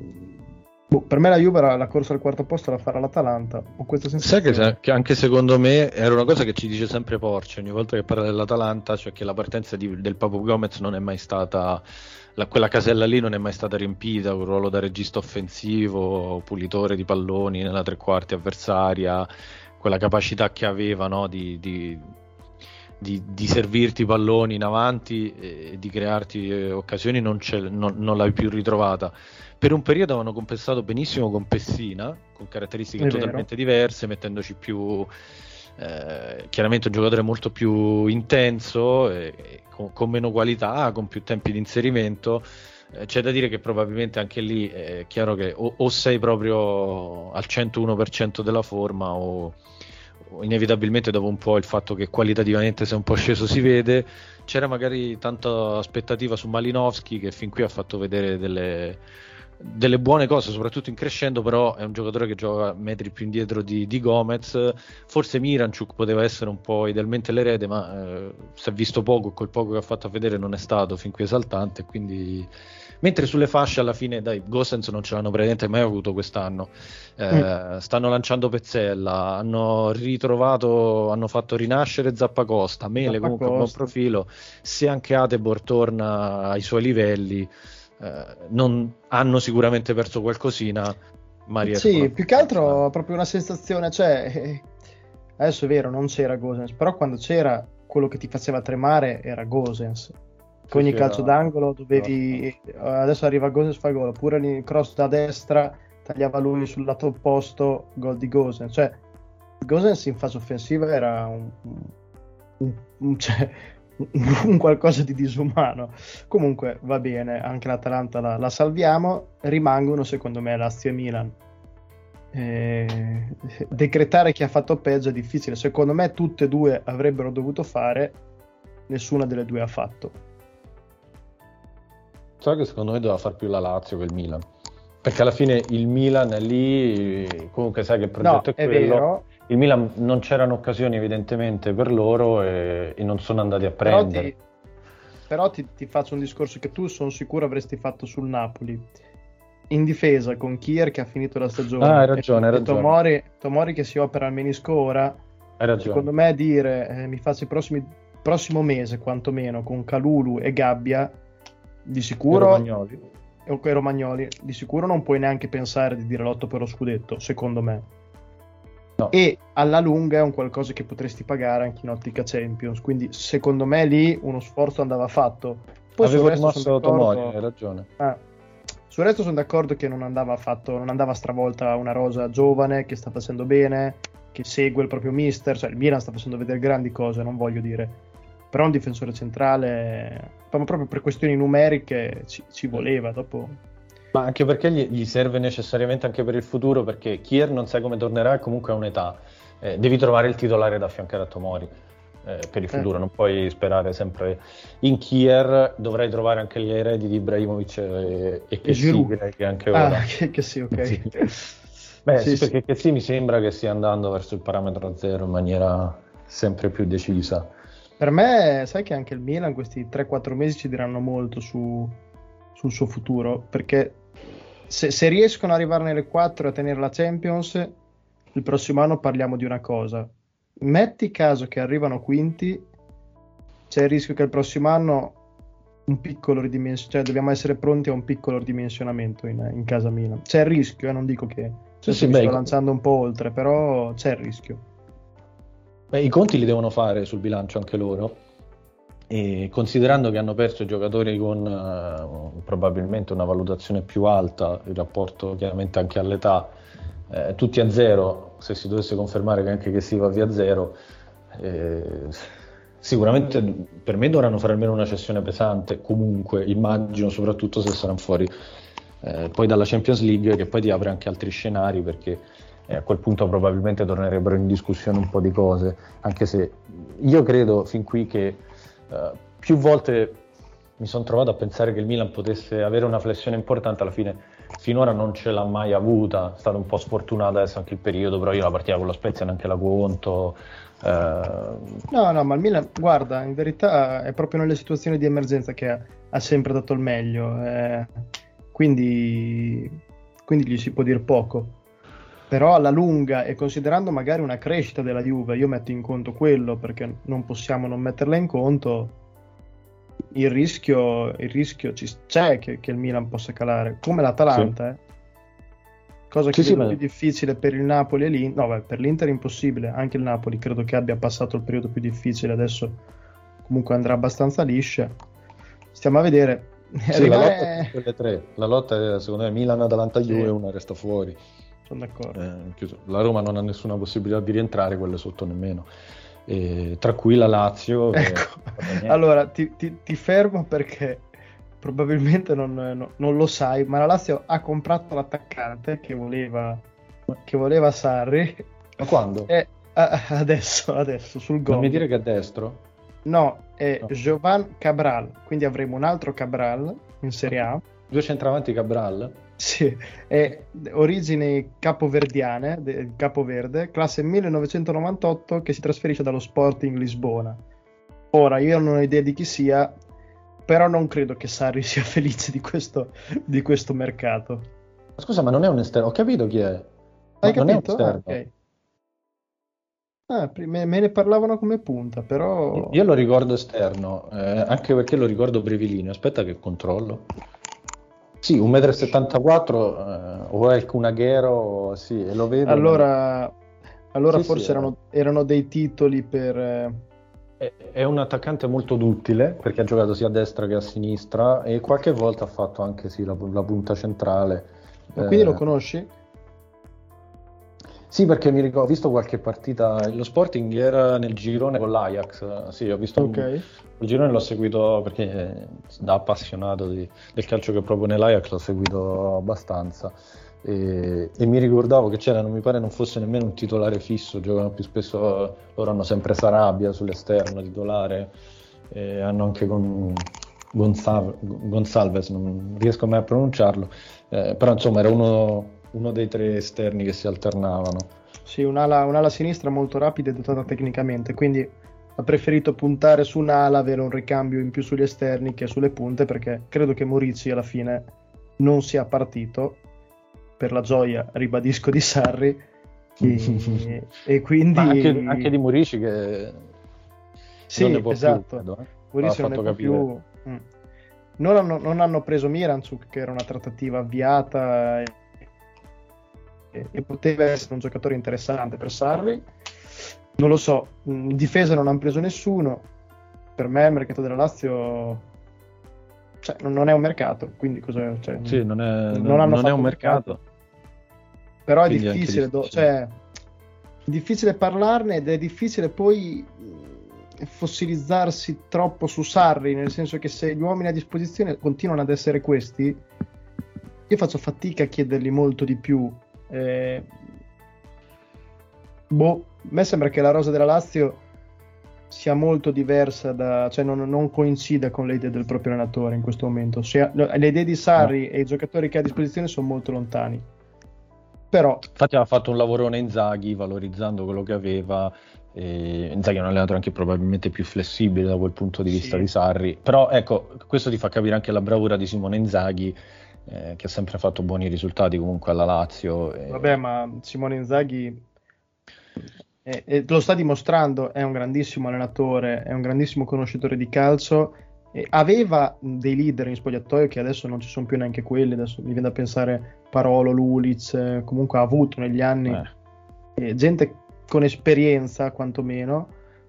Boh, per me la Juve la, la corsa al quarto posto la farà l'Atalanta. Ho questa sensazione. Sai che, che anche secondo me era una cosa che ci dice sempre Porce ogni volta che parla dell'Atalanta, cioè che la partenza di, del Papu Gomez non è mai stata... La, quella casella lì non è mai stata riempita, un ruolo da regista offensivo, pulitore di palloni nella tre quarti avversaria, quella capacità che aveva, no, di, di, di, di servirti palloni in avanti e di crearti eh, occasioni, non, non, non l'hai più ritrovata. Per un periodo avevano compensato benissimo con Pessina, con caratteristiche è totalmente vero. diverse, mettendoci più... Eh, chiaramente un giocatore molto più intenso, eh, con, con meno qualità, con più tempi di inserimento. Eh, c'è da dire che probabilmente anche lì è chiaro che o, o sei proprio al centouno per cento della forma o, o inevitabilmente dopo un po' il fatto che qualitativamente sei un po' sceso si vede. C'era magari tanta aspettativa su Malinowski, che fin qui ha fatto vedere delle delle buone cose, soprattutto in crescendo, però è un giocatore che gioca metri più indietro di, di Gomez. Forse Miranchuk poteva essere un po' idealmente l'erede, ma eh, si è visto poco e quel poco che ha fatto a vedere non è stato fin qui esaltante, quindi mentre sulle fasce alla fine dai, Gosens non ce l'hanno praticamente mai avuto quest'anno. eh, mm. Stanno lanciando Pezzella, hanno ritrovato, hanno fatto rinascere Zappacosta, Mele comunque un buon profilo. Se anche Atebor torna ai suoi livelli, Uh, non hanno sicuramente perso qualcosina, ma riescono. Sì, più che altro proprio una sensazione, cioè eh, adesso è vero non c'era Gosens, però quando c'era quello che ti faceva tremare era Gosens. Con ogni calcio era... d'angolo dovevi no. Adesso arriva Gosens, fa gol, oppure il cross da destra tagliava lui sul lato opposto, gol di Gosens. Cioè Gosens in fase offensiva era un, un, un cioè un qualcosa di disumano. Comunque va bene, anche l'Atalanta la, la salviamo. Rimangono secondo me Lazio e Milan. Eh, decretare chi ha fatto peggio è difficile. Secondo me tutte e due avrebbero dovuto fare, nessuna delle due ha fatto. So che secondo me doveva far più la Lazio che il Milan, perché alla fine il Milan è lì, comunque sai che il progetto no, è quello. È vero. Il Milan non c'erano occasioni evidentemente per loro e, e non sono andati a prendere. Però, ti, però ti, ti faccio un discorso che tu sono sicuro avresti fatto sul Napoli. In difesa con Kier che ha finito la stagione, ah, hai ragione, e, hai e ragione. Tomori, Tomori che si opera al menisco ora. Hai ragione. Secondo me dire eh, mi faccio il prossimi, prossimo mese quantomeno con Kalulu e Gabbia di sicuro Romagnoli. e con Romagnoli di sicuro non puoi neanche pensare di dire l'otto per lo scudetto, secondo me. No. E alla lunga è un qualcosa che potresti pagare anche in ottica Champions, quindi secondo me lì uno sforzo andava fatto. Poi avevo sul resto rimosso sono Tomori, hai ragione. Ah, sul resto sono d'accordo che non andava fatto, non andava stravolta una rosa giovane che sta facendo bene, che segue il proprio mister, cioè il Milan sta facendo vedere grandi cose, non voglio dire, però un difensore centrale proprio per questioni numeriche ci, ci voleva. Dopo ma anche perché gli, gli serve necessariamente anche per il futuro, perché Kier non sai come tornerà e comunque ha un'età, eh, devi trovare il titolare da affiancare a Tomori eh, per il futuro, eh. non puoi sperare sempre in Kier, dovrai trovare anche gli eredi di Ibrahimovic e, e che sì, direi che anche ora ah, che, che sì, ok. sì. Beh, Sì, sì, sì. perché sì, mi sembra che stia andando verso il parametro zero in maniera sempre più decisa. Per me, sai che anche il Milan questi tre quattro mesi ci diranno molto su, sul suo futuro, perché se, se riescono ad arrivare nelle quattro e a tenere la Champions, il prossimo anno parliamo di una cosa. Metti caso che arrivano quinti, c'è il rischio che il prossimo anno un piccolo ridimensionamento, cioè dobbiamo essere pronti a un piccolo ridimensionamento in, in casa Milan. C'è il rischio, eh, non dico che Sì, adesso sì, mi beh, sto i- lanciando un po' oltre, però c'è il rischio. Beh, i conti li devono fare sul bilancio anche loro, e considerando che hanno perso i giocatori con eh, probabilmente una valutazione più alta in rapporto chiaramente anche all'età, eh, tutti a zero, se si dovesse confermare che anche che si va via zero, eh, sicuramente per me dovranno fare almeno una cessione pesante, comunque immagino, soprattutto se saranno fuori eh, poi dalla Champions League, che poi ti apre anche altri scenari, perché eh, a quel punto probabilmente tornerebbero in discussione un po' di cose, anche se io credo fin qui che eh, più volte mi sono trovato a pensare che il Milan potesse avere una flessione importante, alla fine finora non ce l'ha mai avuta, è stato un po' sfortunato adesso anche il periodo, però io la partita con lo Spezia neanche la conto. eh, No, no, ma il Milan, guarda, in verità è proprio nelle situazioni di emergenza che ha, ha sempre dato il meglio, eh, quindi, quindi gli si può dire poco. Però alla lunga, e considerando magari una crescita della Juve, io metto in conto quello, perché non possiamo non metterla in conto, il rischio, il rischio ci, c'è che, che il Milan possa calare, come l'Atalanta, eh. Cosa che Sì, sì, vedo ma- più difficile per il Napoli e l'Inter. No, beh, per l'Inter è impossibile, anche il Napoli credo che abbia passato il periodo più difficile, adesso comunque andrà abbastanza liscia. Stiamo a vedere. sì, la lotta Rimane- è quelle tre, la lotta è secondo me Milan, Atalanta, Sì. Juve, una resta fuori. Sono d'accordo. Eh, chiuso. La Roma non ha nessuna possibilità di rientrare, quelle sotto nemmeno. E tra cui la Lazio. che- Ecco, allora ti, ti- ti fermo perché probabilmente non, no- non lo sai, ma la Lazio ha comprato l'attaccante che voleva, che voleva Sarri. Ma quando? E ah, adesso, adesso sul Non gol. mi dire che è destro? No, è No. Jovan Cabral, quindi avremo un altro Cabral in Serie A. Due centravanti Cabral? Sì, è origini capoverdiane, de- capoverde, classe millenovecentonovantotto, che si trasferisce dallo Sporting Lisbona. Ora, io non ho idea di chi sia, però non credo che Sarri sia felice di questo, di questo mercato. Scusa, ma non è un esterno? Ho capito chi è. Ma Hai non è un capito? Ah, esterno. ok. Ah, pri- me, me ne parlavano come punta, però... Io lo ricordo esterno, eh, anche perché lo ricordo brevilineo. Aspetta che controllo. Sì, un metro e settantaquattro eh, o è il Cunaghero, sì, e lo vedo. Allora, allora Sì, sì, forse eh. erano, erano dei titoli per... eh, È, è un attaccante molto duttile, perché ha giocato sia a destra che a sinistra, e qualche volta ha fatto anche sì, la, la punta centrale. Ma quindi Eh, lo conosci? Sì, perché mi ricordo, ho visto qualche partita, lo Sporting era nel girone con l'Ajax, sì, ho visto Ok. un- il girone l'ho seguito perché eh, da appassionato di- del calcio che propone l'Ajax l'ho seguito abbastanza, e, e mi ricordavo che c'era, non mi pare non fosse nemmeno un titolare fisso, giocano più spesso, loro hanno sempre Sarabia sull'esterno titolare, e hanno anche con Gonçal- Gonçalves, non riesco mai a pronunciarlo, eh, però insomma era uno uno dei tre esterni che si alternavano. Sì, un'ala, un'ala sinistra molto rapida e dotata tecnicamente, quindi ha preferito puntare su un'ala, avere un ricambio in più sugli esterni che sulle punte, perché credo che Murici alla fine non sia partito, per la gioia, ribadisco, di Sarri, e, e quindi... Ma anche, anche di Murici che Sì, non ne può esatto. più, credo, eh. Murici L'ha non ne fatto può capire. più... Mm. Non hanno, non hanno preso Miranchuk, che era una trattativa avviata e, e- e poteva essere un giocatore interessante per Sarri. Non lo so, in difesa non hanno preso nessuno. Per me il mercato della Lazio, cioè, non, non è un mercato, quindi cosa, cioè, Sì, non è, non non- hanno non è fatto un mercato. però è Quindi è anche difficile, do- difficile. cioè, è difficile parlarne ed è difficile poi mh, fossilizzarsi troppo su Sarri, nel senso che se gli uomini a disposizione continuano ad essere questi, io faccio fatica a chiedergli molto di più. Eh, boh, a me sembra che la rosa della Lazio sia molto diversa da, cioè non, non coincida con le idee del proprio allenatore in questo momento. Cioè, le idee di Sarri e i giocatori che ha a disposizione sono molto lontani. però infatti ha fatto un lavorone Inzaghi valorizzando quello che aveva. E Inzaghi è un allenatore anche probabilmente più flessibile da quel punto di vista sì. di Sarri, però ecco, questo ti fa capire anche la bravura di Simone Inzaghi, eh, che ha sempre fatto buoni risultati comunque alla Lazio. E... vabbè, ma Simone Inzaghi è, è, lo sta dimostrando, è un grandissimo allenatore, è un grandissimo conoscitore di calcio, e aveva dei leader in spogliatoio che adesso non ci sono più neanche quelli, adesso mi viene da pensare Parolo, Lulic, comunque ha avuto negli anni eh. Eh, gente con esperienza quantomeno,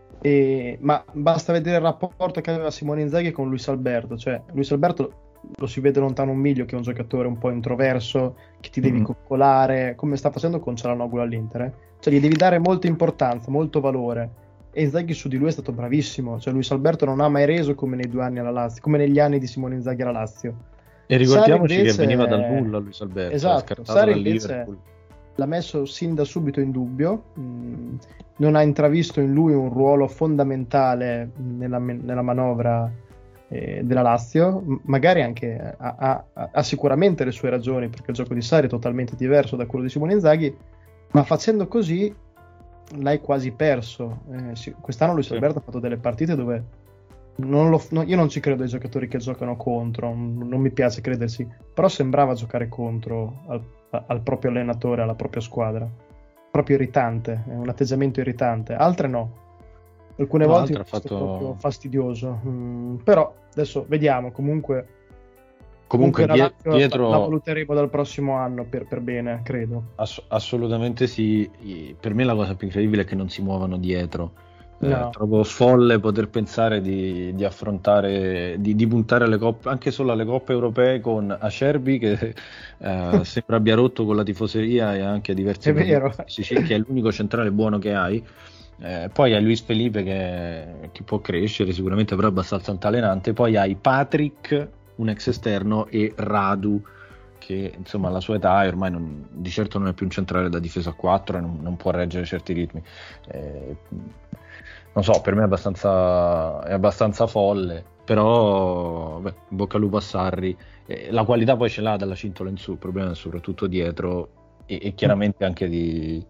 e, ma basta vedere il rapporto che aveva Simone Inzaghi con Luis Alberto, cioè Luis Alberto lo si vede lontano un miglio che è un giocatore un po' introverso, che ti devi mm. coccolare, come sta facendo con Cialanoglu all'Inter, eh? Cioè gli devi dare molta importanza, molto valore, e Inzaghi su di lui è stato bravissimo, cioè Luis Alberto non ha mai reso come nei due anni alla Lazio, come negli anni di Simone Inzaghi alla Lazio, e ricordiamoci invece, che veniva dal nulla Luis Alberto, esatto, Sarri invece l'ha messo sin da subito in dubbio, mh, non ha intravisto in lui un ruolo fondamentale nella, nella manovra eh, della Lazio, M- magari anche ha, ha, ha sicuramente le sue ragioni, perché il gioco di Sarri è totalmente diverso da quello di Simone Inzaghi, ma facendo così l'hai quasi perso. Eh, sì, quest'anno Luis Alberto ha fatto delle partite dove non lo, no, io non ci credo ai giocatori che giocano contro, non, non mi piace credersi, però sembrava giocare contro al al proprio allenatore, alla propria squadra, proprio irritante, è un atteggiamento irritante, altre no, alcune no, volte è fatto... proprio fastidioso, mm, però adesso vediamo, comunque comunque, comunque die- dietro la, la valuteremo dal prossimo anno per, per bene, credo. Ass- assolutamente sì, per me la cosa più incredibile è che non si muovano dietro. No. È proprio folle poter pensare di, di affrontare, di, di puntare le coppe, anche solo alle coppe europee, con Acerbi che eh, sembra abbia rotto con la tifoseria e anche diversi fisici, che è l'unico centrale buono che hai. Eh, poi hai Luis Felipe che, che può crescere sicuramente, però è abbastanza altalenante. Poi hai Patrick, un ex esterno, e Radu che insomma alla sua età ormai non, di certo non è più un centrale da difesa a quattro e non, non può reggere certi ritmi. Eh, non so, per me è abbastanza, è abbastanza folle, però beh, in bocca al lupo a Sarri. Eh, la qualità poi ce l'ha dalla cintola in su, il problema è soprattutto dietro e, e chiaramente anche di,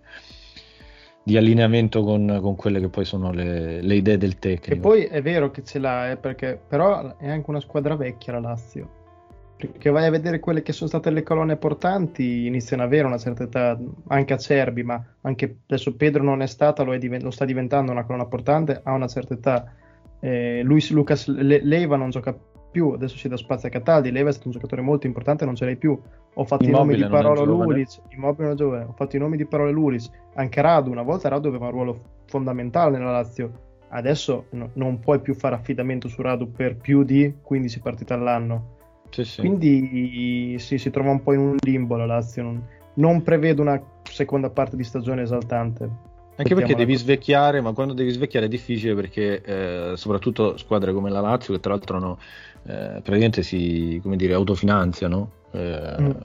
di allineamento con, con quelle che poi sono le, le idee del tecnico. E poi è vero che ce l'ha, eh, perché però è anche una squadra vecchia la Lazio, perché vai a vedere quelle che sono state le colonne portanti, iniziano ad avere una certa età, anche Acerbi, ma anche adesso Pedro non è stata, lo, è diven- lo sta diventando una colonna portante a una certa età. eh, Luis Lucas Le- Leiva non gioca più, adesso si dà spazio a Cataldi. Leiva è stato un giocatore molto importante, non ce l'hai più. Ho fatto Immobile, i nomi di Parolo Lulic, Immobile non è giovane, ho fatto i nomi di Parolo Lulic, anche Radu, una volta Radu aveva un ruolo fondamentale nella Lazio, adesso no, non puoi più fare affidamento su Radu per più di quindici partite all'anno. Sì, sì. Quindi sì, si trova un po' in un limbo la Lazio, non, non prevedo una seconda parte di stagione esaltante. Anche perché devi svecchiare, ma quando devi svecchiare è difficile, perché eh, soprattutto squadre come la Lazio, che tra l'altro no, eh, praticamente si, come dire, autofinanziano, eh, mm.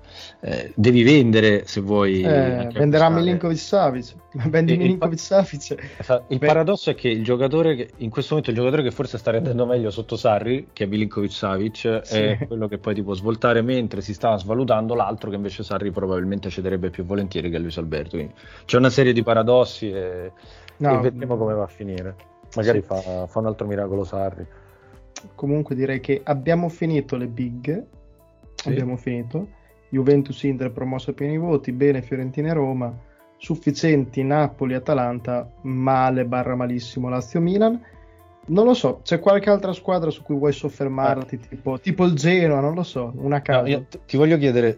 eh, devi vendere se vuoi. Eh, venderà Milinkovic-Savic, vendi Milinkovic-Savic. Esatto. Il Beh. paradosso è che il giocatore che in questo momento il giocatore che forse sta rendendo meglio sotto Sarri, che è Milinkovic-Savic, sì. è quello che poi ti può svoltare, mentre si sta svalutando l'altro che invece Sarri probabilmente cederebbe più volentieri, che è Luis Alberto. Quindi c'è una serie di paradossi e, no, e vedremo come va a finire. Magari sì. fa, fa un altro miracolo Sarri. Comunque direi che abbiamo finito le big, sì. abbiamo finito. Juventus, Inter promossa a pieni voti, bene Fiorentina e Roma, sufficienti Napoli, Atalanta, male barra malissimo Lazio, Milan. Non lo so, c'è qualche altra squadra su cui vuoi soffermarti, ah. tipo, tipo il Genoa, non lo so, una caso. No, io t- ti voglio chiedere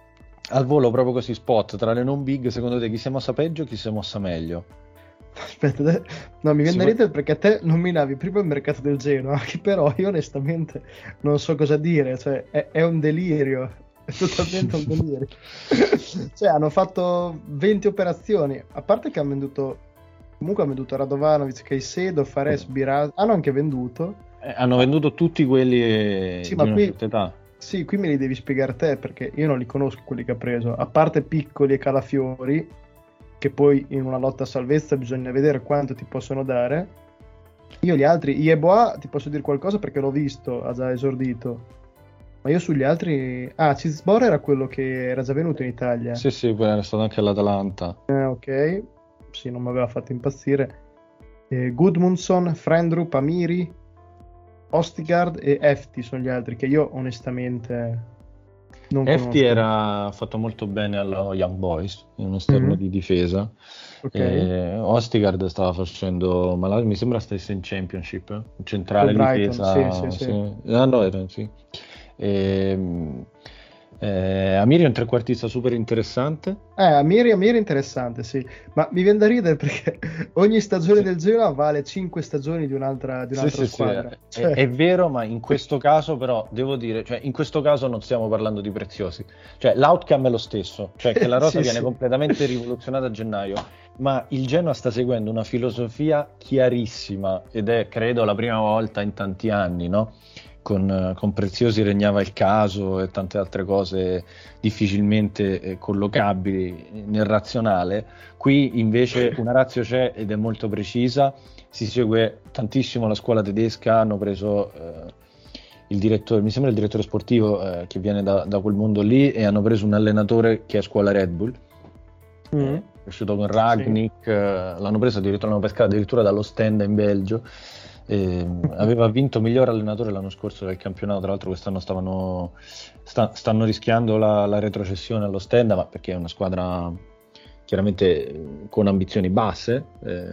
al volo, proprio così spot, tra le non big, secondo te chi si è mossa peggio, chi si è mossa meglio? Aspetta, no, mi viene da ridere perché a te nominavi prima il mercato del Genoa, che però io onestamente non so cosa dire, cioè è, è un delirio. È totalmente un delirio. Cioè hanno fatto venti operazioni, a parte che hanno venduto, comunque hanno venduto Radovanovic, Caicedo, Fares, Biraghi, hanno anche venduto eh, hanno venduto tutti quelli sì, di ma una qui, certa età. Sì, qui me li devi spiegare te, perché io non li conosco quelli che ha preso, a parte Piccoli e Calafiori, che poi in una lotta a salvezza bisogna vedere quanto ti possono dare. Io gli altri, Yeboah ti posso dire qualcosa perché l'ho visto, ha già esordito. Ma io sugli altri... Ah, Cisbor era quello che era già venuto in Italia. Sì, sì, poi era stato anche all'Atalanta. Eh, ok. Sì, non mi aveva fatto impazzire. Eh, Gudmundsson, Frendrup, Amiri, Ostigard e Efti sono gli altri che io onestamente non Efti conosco. era fatto molto bene allo Young Boys, in un esterno Mhm. di difesa. Ok. E Ostigard stava facendo, ma là mi sembra stesse in Championship, eh? Centrale Con Brighton, difesa. sì, sì, sì. Ah, no, era, sì. E, eh, Amiri è un trequartista super interessante. Eh, Amiri, Amiri interessante, sì. Ma mi viene da ridere perché ogni stagione del Genoa vale cinque stagioni di un'altra, di Sì, un'altra sì, sì, squadra. è, Cioè, è vero, ma in questo caso però devo dire, cioè in questo caso non stiamo parlando di preziosi, cioè l'outcome è lo stesso, cioè che la rosa Sì, viene sì. completamente rivoluzionata a gennaio, ma il Genoa sta seguendo una filosofia chiarissima ed è credo la prima volta in tanti anni, no? Con, eh, con Preziosi regnava il caso e tante altre cose difficilmente eh, collocabili nel razionale. Qui invece una ratio c'è ed è molto precisa, si segue tantissimo la scuola tedesca, hanno preso eh, il direttore, mi sembra il direttore sportivo eh, che viene da, da quel mondo lì, e hanno preso un allenatore che è scuola Red Bull, mm. è cresciuto con Ragnick, eh, l'hanno preso addirittura, l'hanno pescato addirittura dallo stand in Belgio. E aveva vinto miglior allenatore l'anno scorso del campionato, tra l'altro quest'anno stavano, sta, stanno rischiando la, la retrocessione allo stand, ma perché è una squadra chiaramente con ambizioni basse. Eh,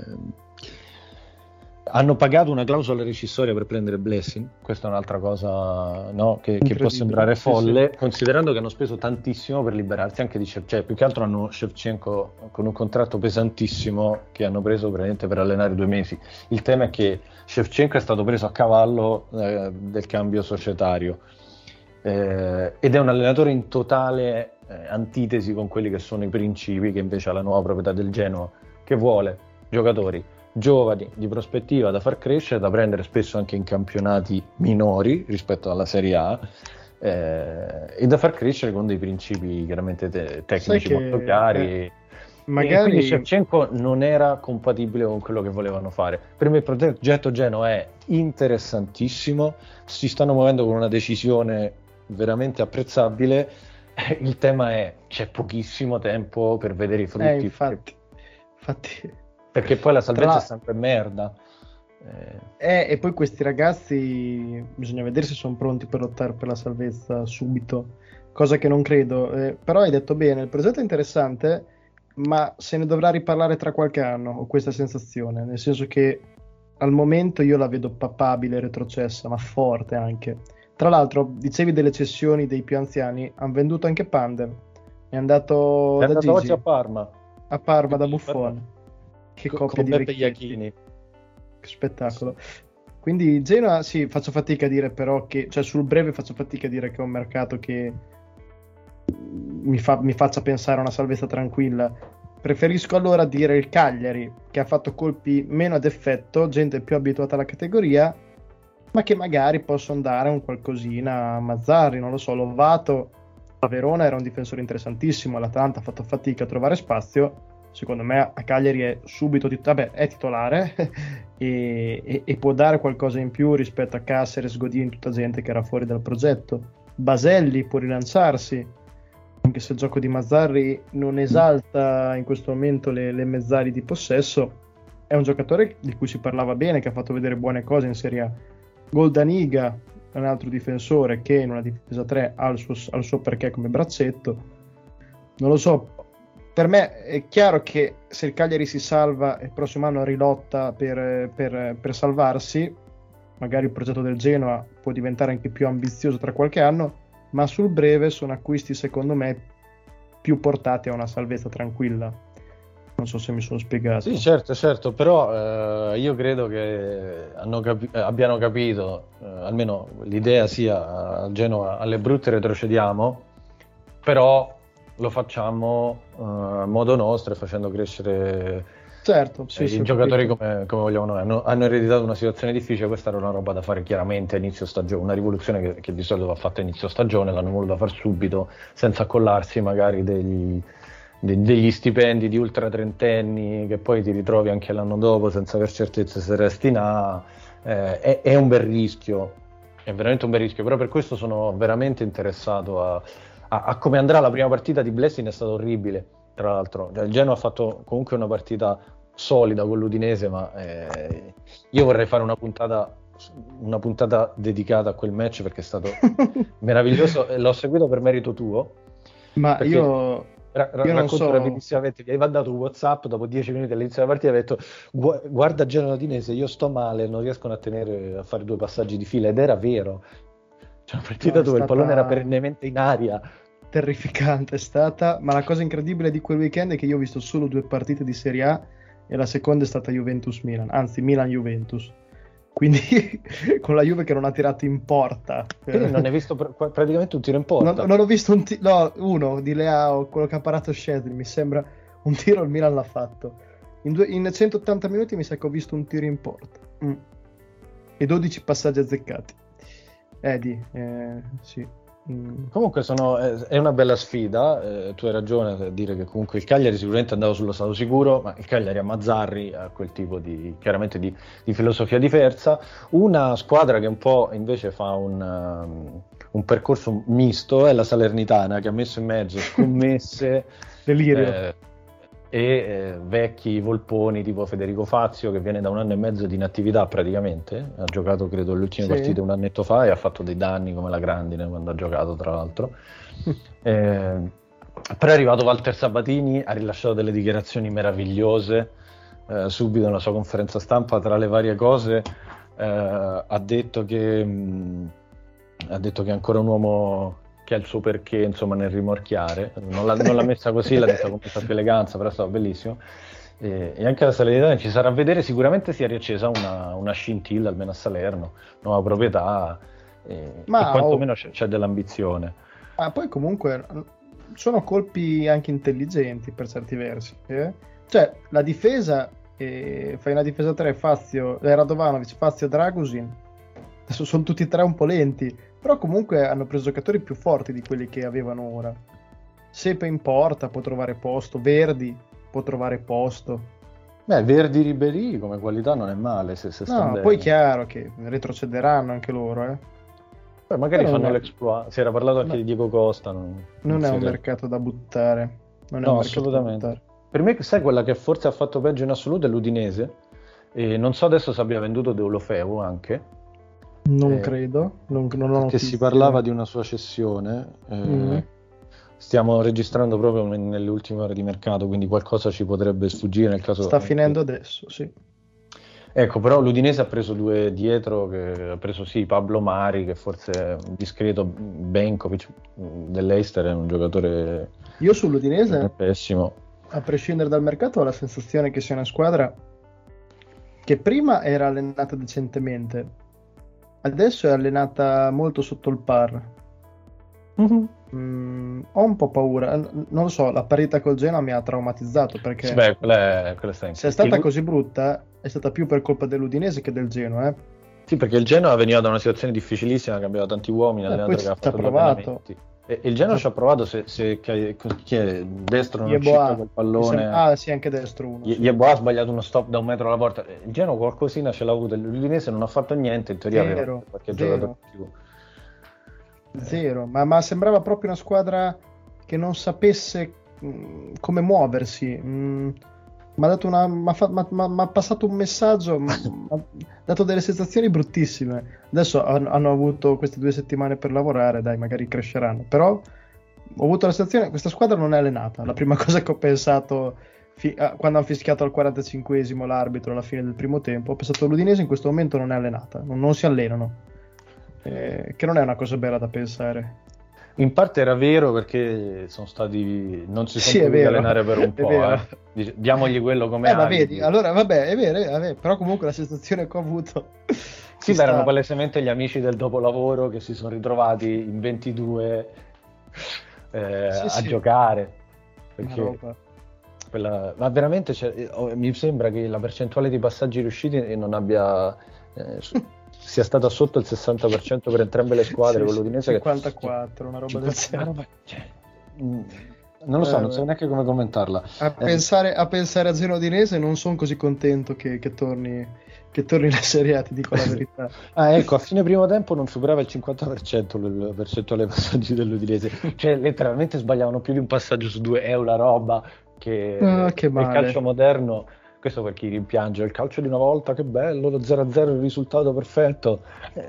hanno pagato una clausola rescissoria per prendere Blessing, questa è un'altra cosa, no, che, che può sembrare folle, sì, considerando che hanno speso tantissimo per liberarsi anche di Shevchenko, cioè più che altro hanno Shevchenko con un contratto pesantissimo che hanno preso praticamente per allenare due mesi. Il tema è che Shevchenko è stato preso a cavallo eh, del cambio societario eh, ed è un allenatore in totale eh, antitesi con quelli che sono i principi che invece ha la nuova proprietà del Genoa, che vuole giocatori giovani, di prospettiva, da far crescere, da prendere spesso anche in campionati minori rispetto alla Serie A, eh, e da far crescere con dei principi chiaramente te- tecnici molto chiari. eh, E magari quindi Shevchenko non era compatibile con quello che volevano fare. Per me il progetto Genoa è interessantissimo, si stanno muovendo con una decisione veramente apprezzabile. Il tema è c'è pochissimo tempo per vedere i frutti. Eh, infatti, infatti. Perché poi la salvezza Tra- è sempre merda. Eh, Eh, e poi questi ragazzi bisogna vedere se sono pronti per lottare per la salvezza subito, cosa che non credo. Eh, però hai detto bene, il progetto è interessante, ma se ne dovrà riparlare tra qualche anno, ho questa sensazione, nel senso che al momento io la vedo papabile, retrocessa, ma forte anche. Tra l'altro, dicevi delle cessioni dei più anziani, hanno venduto anche Pandev, è andato è da andato oggi Gigi a Parma. a Parma da Sì, Buffon. Che Con- coppia con di Beppe vecchietti. Iachini. Che spettacolo. Quindi Genoa, sì, faccio fatica a dire però che, cioè sul breve faccio fatica a dire che è un mercato che mi, fa, mi faccia pensare a una salvezza tranquilla. Preferisco allora dire il Cagliari, che ha fatto colpi meno ad effetto, gente più abituata alla categoria, ma che magari possono dare un qualcosina a Mazzarri, non lo so. Lovato a Verona era un difensore interessantissimo, l'Atalanta ha fatto fatica a trovare spazio. Secondo me a Cagliari è subito tit- vabbè, è titolare e, e, e può dare qualcosa in più rispetto a Caceres, Godin, tutta gente che era fuori dal progetto. Baselli può rilanciarsi, anche se il gioco di Mazzarri non esalta in questo momento le, le mezzali di possesso. È un giocatore di cui si parlava bene, che ha fatto vedere buone cose in Serie A. Goldaniga è un altro difensore che in una difesa tre ha il suo, ha il suo perché come braccetto. Non lo so, per me è chiaro che se il Cagliari si salva e il prossimo anno rilotta per, per, per salvarsi, magari il progetto del Genoa può diventare anche più ambizioso tra qualche anno, ma sul breve sono acquisti secondo me più portati a una salvezza tranquilla. Non so se mi sono spiegato. Sì, certo, certo, però eh, io credo che hanno capi- abbiano capito, eh, almeno l'idea sia a Genova, alle brutte retrocediamo, però lo facciamo eh, a modo nostro e facendo crescere certo, sì, eh, sì, i ho giocatori capito. come, come vogliamo noi. Hanno, hanno ereditato una situazione difficile, questa era una roba da fare chiaramente a inizio stagione, una rivoluzione che, che di solito va fatta a inizio stagione, l'hanno voluta far subito, senza accollarsi magari degli, de- degli stipendi di ultra trentenni che poi ti ritrovi anche l'anno dopo senza aver certezza se resti in A. Eh, è, è un bel rischio. È veramente un bel rischio, però per questo sono veramente interessato a, a, a come andrà la prima partita di Blessing. È stata orribile, tra l'altro. Il Genoa ha fatto comunque una partita solida con l'Udinese, ma eh, io vorrei fare una puntata una puntata dedicata a quel match perché è stato meraviglioso e l'ho seguito per merito tuo. Ma io, ra- ra- io non racconto so rapidissimamente, mi hai mandato un WhatsApp dopo dieci minuti all'inizio della partita, hai detto "Gu- guarda Genoa Udinese, io sto male, non riescono a tenere a fare due passaggi di fila", ed era vero. C'è una partita No, è dove il stata- pallone era perennemente in aria. terrificante è stata, ma la cosa incredibile di quel weekend è che io ho visto solo due partite di Serie A e la seconda è stata Juventus-Milan, anzi Milan-Juventus. Quindi con la Juve che non ha tirato in porta. Quindi non hai visto pr- praticamente un tiro in porta. Non, non ho visto un tiro, no, uno di Leao, quello che ha parato Szczesny, mi sembra un tiro il Milan l'ha fatto. In, due, in centottanta minuti mi sa che ho visto un tiro in porta. Mm. E dodici passaggi azzeccati. Edi, eh, sì. Mm. Comunque sono, è, è una bella sfida, eh, tu hai ragione a dire che comunque il Cagliari sicuramente andava sullo stato sicuro, ma il Cagliari a Mazzarri ha quel tipo di, chiaramente di, di filosofia diversa. Una squadra che un po' invece fa un, um, un percorso misto è la Salernitana, che ha messo in mezzo scommesse Delirio. eh, e eh, vecchi volponi tipo Federico Fazio, che viene da un anno e mezzo di inattività praticamente, ha giocato credo le ultime Sì. partite un annetto fa e ha fatto dei danni come la grandine quando ha giocato, tra l'altro. eh, però è arrivato Walter Sabatini, ha rilasciato delle dichiarazioni meravigliose eh, subito nella sua conferenza stampa. Tra le varie cose eh, ha detto che mh, ha detto che è ancora un uomo che ha il suo perché, insomma, nel rimorchiare. Non l'ha, non l'ha messa così, l'ha detta con molta più eleganza, però è stato bellissimo. E, e anche la Salernitana ci sarà a vedere, sicuramente si è riaccesa una, una scintilla, almeno a Salerno, nuova proprietà, e, Ma, e quantomeno oh, c'è, c'è dell'ambizione. Ma poi comunque sono colpi anche intelligenti per certi versi. Eh? Cioè, la difesa, eh, fai una difesa tre, Fazio, eh, Radovanovic, Fazio, Dragusin. Adesso sono tutti e tre un po' lenti, però comunque hanno preso giocatori più forti di quelli che avevano ora. Sepe in porta può trovare posto, Verdi può trovare posto. Beh, Verdi Ribéry come qualità non è male, se, se sta No, bene. poi è chiaro che retrocederanno anche loro, eh. Poi magari Però fanno non è- l'exploit. Si era parlato anche no. di Diego Costa. Non, Non è si un era- mercato da buttare. Non è No, un mercato da assolutamente. buttare. Per me, sai, quella che forse ha fatto peggio in assoluto è l'Udinese. E non so adesso se abbia venduto Deulofeu anche. Non Eh, credo. Non, non ho Perché notizie. si parlava di una sua cessione. eh, Mm. Stiamo registrando proprio nelle ultime ore di mercato, quindi qualcosa ci potrebbe sfuggire nel caso. Sta finendo adesso, sì. Ecco, però l'Udinese ha preso due dietro, che ha preso sì Pablo Mari, che forse è un discreto, Benkovic dell'Eister è un giocatore Io sull'Udinese, pessimo. a prescindere dal mercato, ho la sensazione che sia una squadra che prima era allenata decentemente, adesso è allenata molto sotto il par. Mm, ho un po' paura, non lo so, la parità col Genoa mi ha traumatizzato perché Sì, beh, quella è, quella sta in- se è stata il- così brutta è stata più per colpa dell'Udinese che del Genoa, eh. Sì, perché il Genoa veniva da una situazione difficilissima, che aveva tanti uomini, Eh, allenatore poi che ha ci ha fatto due provato. allenamenti. E, e il Genoa ci ha provato, se, se che- chi è destro non Yeboah, uscito quel pallone. mi sembra- ah sì, anche destro uno, sì. Yeboah ha sbagliato uno stop da un metro alla porta. Il Genoa qualcosina ce l'ha avuto, l'Udinese non ha fatto niente, in teoria aveva Zero, qualche zero. giocatore più. Zero, ma, ma sembrava proprio una squadra che non sapesse mh, come muoversi. Mi ha dato una, m'ha fa- m'ha- m'ha- m'ha passato un messaggio, mi ha dato delle sensazioni bruttissime. Adesso hanno, hanno avuto queste due settimane per lavorare, dai, magari cresceranno. Però ho avuto la sensazione, questa squadra non è allenata. La prima cosa che ho pensato fi- ah, quando hanno fischiato al quarantacinquesimo l'arbitro alla fine del primo tempo, ho pensato l'Udinese in questo momento non è allenata, non, non si allenano. Eh, che non è una cosa bella da pensare. In parte era vero, perché sono stati non si sono Sì, è potuti vero, allenare per un è po', vero. eh. Dice- diamogli quello come Eh, ma alibi. vedi, allora vabbè, è vero, è vero, però comunque la sensazione che ho avuto Sì, ci ma erano sta. palesemente gli amici del dopolavoro che si sono ritrovati in ventidue eh, Sì, a sì. giocare. Una Perché roba. quella- ma veramente c'è- eh, oh, mi sembra che la percentuale di passaggi riusciti non abbia eh, su- sia stata sotto il sessanta per cento per entrambe le squadre, Sì, con sì, l'Udinese che- cinquantaquattro, una roba del cinquanta- genere. una roba- cioè, mh, Non lo so, Eh, non so neanche come commentarla. A Eh, pensare, a pensare a Zeno Udinese non sono così contento che, che torni che torni la Serie A, ti dico la verità. Ah, ecco, a fine primo tempo non superava il cinquanta per cento il percentuale dei passaggi dell'Udinese. Cioè, letteralmente sbagliavano più di un passaggio su due, è una roba che, Ah, che il male. calcio moderno, questo per chi rimpiange, il calcio di una volta, che bello, lo zero a zero, il risultato perfetto.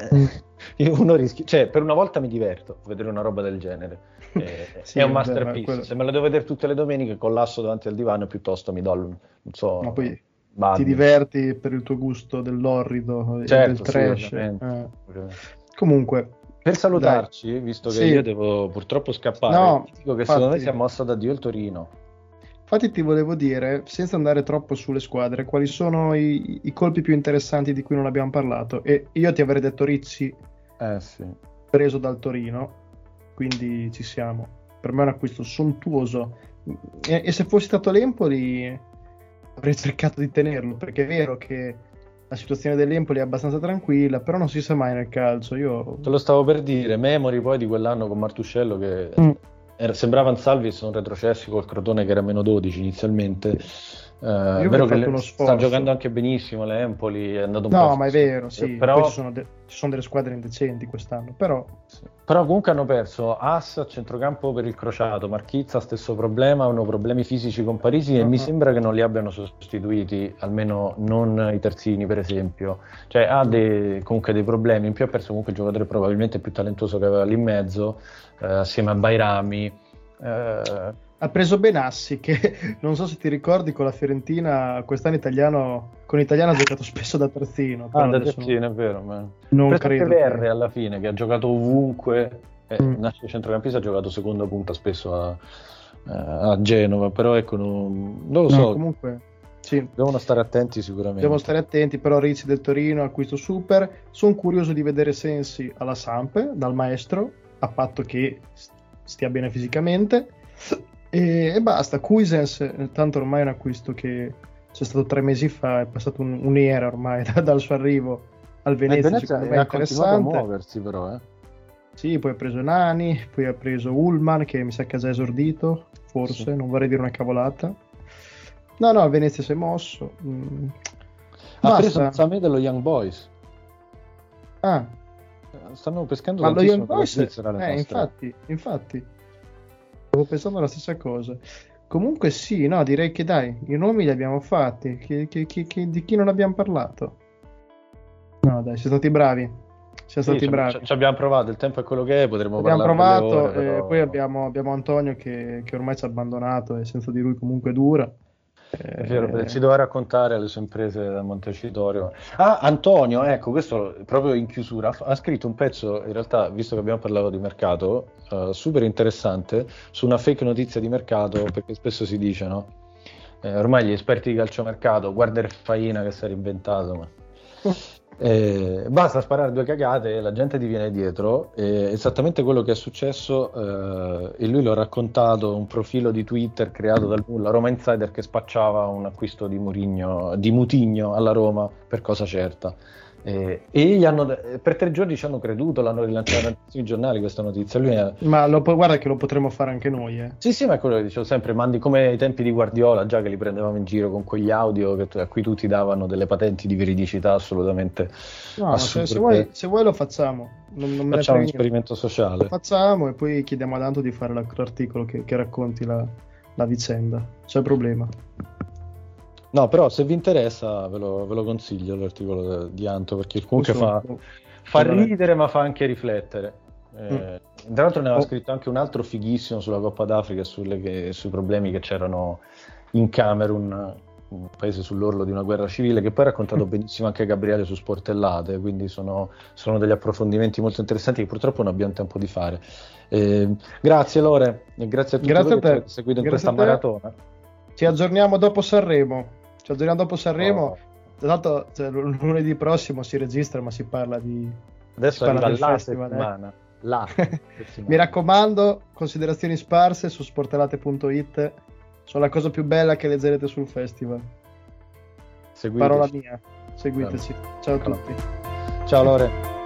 Eh, uno rischia, cioè, per una volta mi diverto a vedere una roba del genere. Eh, Sì, è un vabbè, masterpiece. quello- Se me lo devo vedere tutte le domeniche, collasso davanti al divano, piuttosto mi do, il- non so, Ma poi Bad. ti diverti per il tuo gusto dell'orrido e Certo, del sì, trash. ovviamente, Eh. ovviamente. Comunque, Per salutarci, dai. visto che Sì. io devo purtroppo scappare, No, ti dico che secondo me infatti- si è mossa da Dio il Torino. Infatti ti volevo dire, senza andare troppo sulle squadre, quali sono i, i colpi più interessanti di cui non abbiamo parlato. E io ti avrei detto Rizzi, Eh sì. preso dal Torino, quindi ci siamo. Per me è un acquisto sontuoso. E, e se fossi stato l'Empoli avrei cercato di tenerlo, perché è vero che la situazione dell'Empoli è abbastanza tranquilla, però non si sa mai nel calcio. Io Te lo stavo per dire, memori poi di quell'anno con Martuscello che Mm. era, sembrava un Salvi, sono retrocessi col Crotone che era meno dodici inizialmente. Eh, è avrei vero che fatto le- uno sta sforzo. giocando anche benissimo l'Empoli, è andato un No, po' ma è vero, sì, però, poi ci sono, de- ci sono delle squadre indecenti quest'anno, però però comunque hanno perso Ass a centrocampo per il crociato, Marchizza stesso problema, hanno problemi fisici con Parisi e Uh-huh. mi sembra che non li abbiano sostituiti, almeno non i terzini per esempio, cioè ha dei, comunque dei problemi, in più ha perso comunque il giocatore probabilmente più talentuoso che aveva lì in mezzo, eh, assieme a Bairami. eh, ha preso Benassi, che non so se ti ricordi con la Fiorentina quest'anno italiano, con Italiano ha giocato spesso da terzino, Ah, però da adesso terzino, è vero. Ma... non Preso anche credo che- Verre alla fine, che ha giocato ovunque, eh, Mm. nasce centrocampista, ha giocato seconda punta spesso a, a Genova, però ecco, non, non lo No, so, comunque sì, devono stare attenti sicuramente. devono stare attenti, però Rizzi del Torino, acquisto super. Sono curioso di vedere Sensi alla Samp, dal maestro, a patto che stia bene fisicamente. E, e basta. Cuisens, eh, tanto ormai è un acquisto che c'è stato tre mesi fa, è passato un, un'era ormai da- dal suo arrivo al Eh, Venezia, Venezia secondo me è ha continuato a interessante. muoversi però, eh. Sì, poi ha preso Nani, poi ha preso Ullman, che mi sa che ha già esordito, forse, Sì. non vorrei dire una cavolata. No, no, il Venezia si è mosso. Mm. Ha Basta. preso Samé dello Young Boys. Ah, Stanno pescando ma lo tantissimo Young con la Boys, Svizzera le eh, nostre. infatti, infatti, stavo pensando la stessa cosa. Comunque sì, no, direi che dai, i nomi li abbiamo fatti, chi- chi- chi- chi- di chi non abbiamo parlato? No, dai, siamo stati bravi, siamo Sì, stati ci- bravi. ci- ci abbiamo provato, il tempo è quello che è, potremmo Abbiamo parlare delle provato, ore, e però- poi abbiamo, abbiamo Antonio che, che ormai ci ha abbandonato e senza di lui comunque dura. È vero, Eh, ci doveva raccontare le sue imprese da Montecitorio. Ah, Antonio, ecco, questo proprio in chiusura, ha scritto un pezzo, in realtà, visto che abbiamo parlato di mercato, eh, super interessante, su una fake notizia di mercato, perché spesso si dice, no? Eh, ormai gli esperti di calciomercato, guarda il Faina che si è reinventato, ma... Eh, basta sparare due cagate e la gente ti viene dietro. È esattamente quello che è successo, eh, e lui l'ha raccontato, un profilo di Twitter creato dal nulla, Roma Insider, che spacciava un acquisto di Mourinho, di Mutigno alla Roma per cosa certa. Eh, e gli hanno, per tre giorni ci hanno creduto, l'hanno rilanciata sui giornali questa notizia. Lui è... Ma lo, pu- guarda che lo potremmo fare anche noi, eh. Sì, sì, ma è quello che dicevo sempre, mandi come ai tempi di Guardiola, già che li prendevamo in giro con quegli audio che, a cui tutti davano delle patenti di veridicità assolutamente No, ma se, se assurde. vuoi, se vuoi lo facciamo. Non, non me ne Facciamo un frega niente. esperimento sociale. Lo facciamo e poi chiediamo a Danto di fare la- l'articolo che, che racconti la, la vicenda. C'è problema. No, però se vi interessa ve lo, ve lo consiglio l'articolo di Anto, perché comunque fa, Questo- fa Vabbè. ridere ma fa anche riflettere. Eh, Tra l'altro ne aveva Oh. scritto anche un altro fighissimo sulla Coppa d'Africa e sulle che- sui problemi che c'erano in Camerun, un paese sull'orlo di una guerra civile, che poi ha raccontato benissimo anche Gabriele su Sportellate, quindi sono, sono degli approfondimenti molto interessanti che purtroppo non abbiamo tempo di fare. Eh, grazie Lore, e grazie a tutti Grazie voi a che te. ci avete seguito in Grazie questa a te. maratona. Ci aggiorniamo dopo Sanremo. Ci aggiorniamo dopo Sanremo. Oh. Tra l'altro, cioè, l- lunedì prossimo si registra, ma si parla di. Adesso si parla arriva del la festival, eh. settimana. La settimana. Mi raccomando, considerazioni sparse su sportelate punto it. Sono la cosa più bella che leggerete sul festival. Seguiteci. Parola mia. Seguiteci. Ciao a Eccola. tutti. Ciao Lore.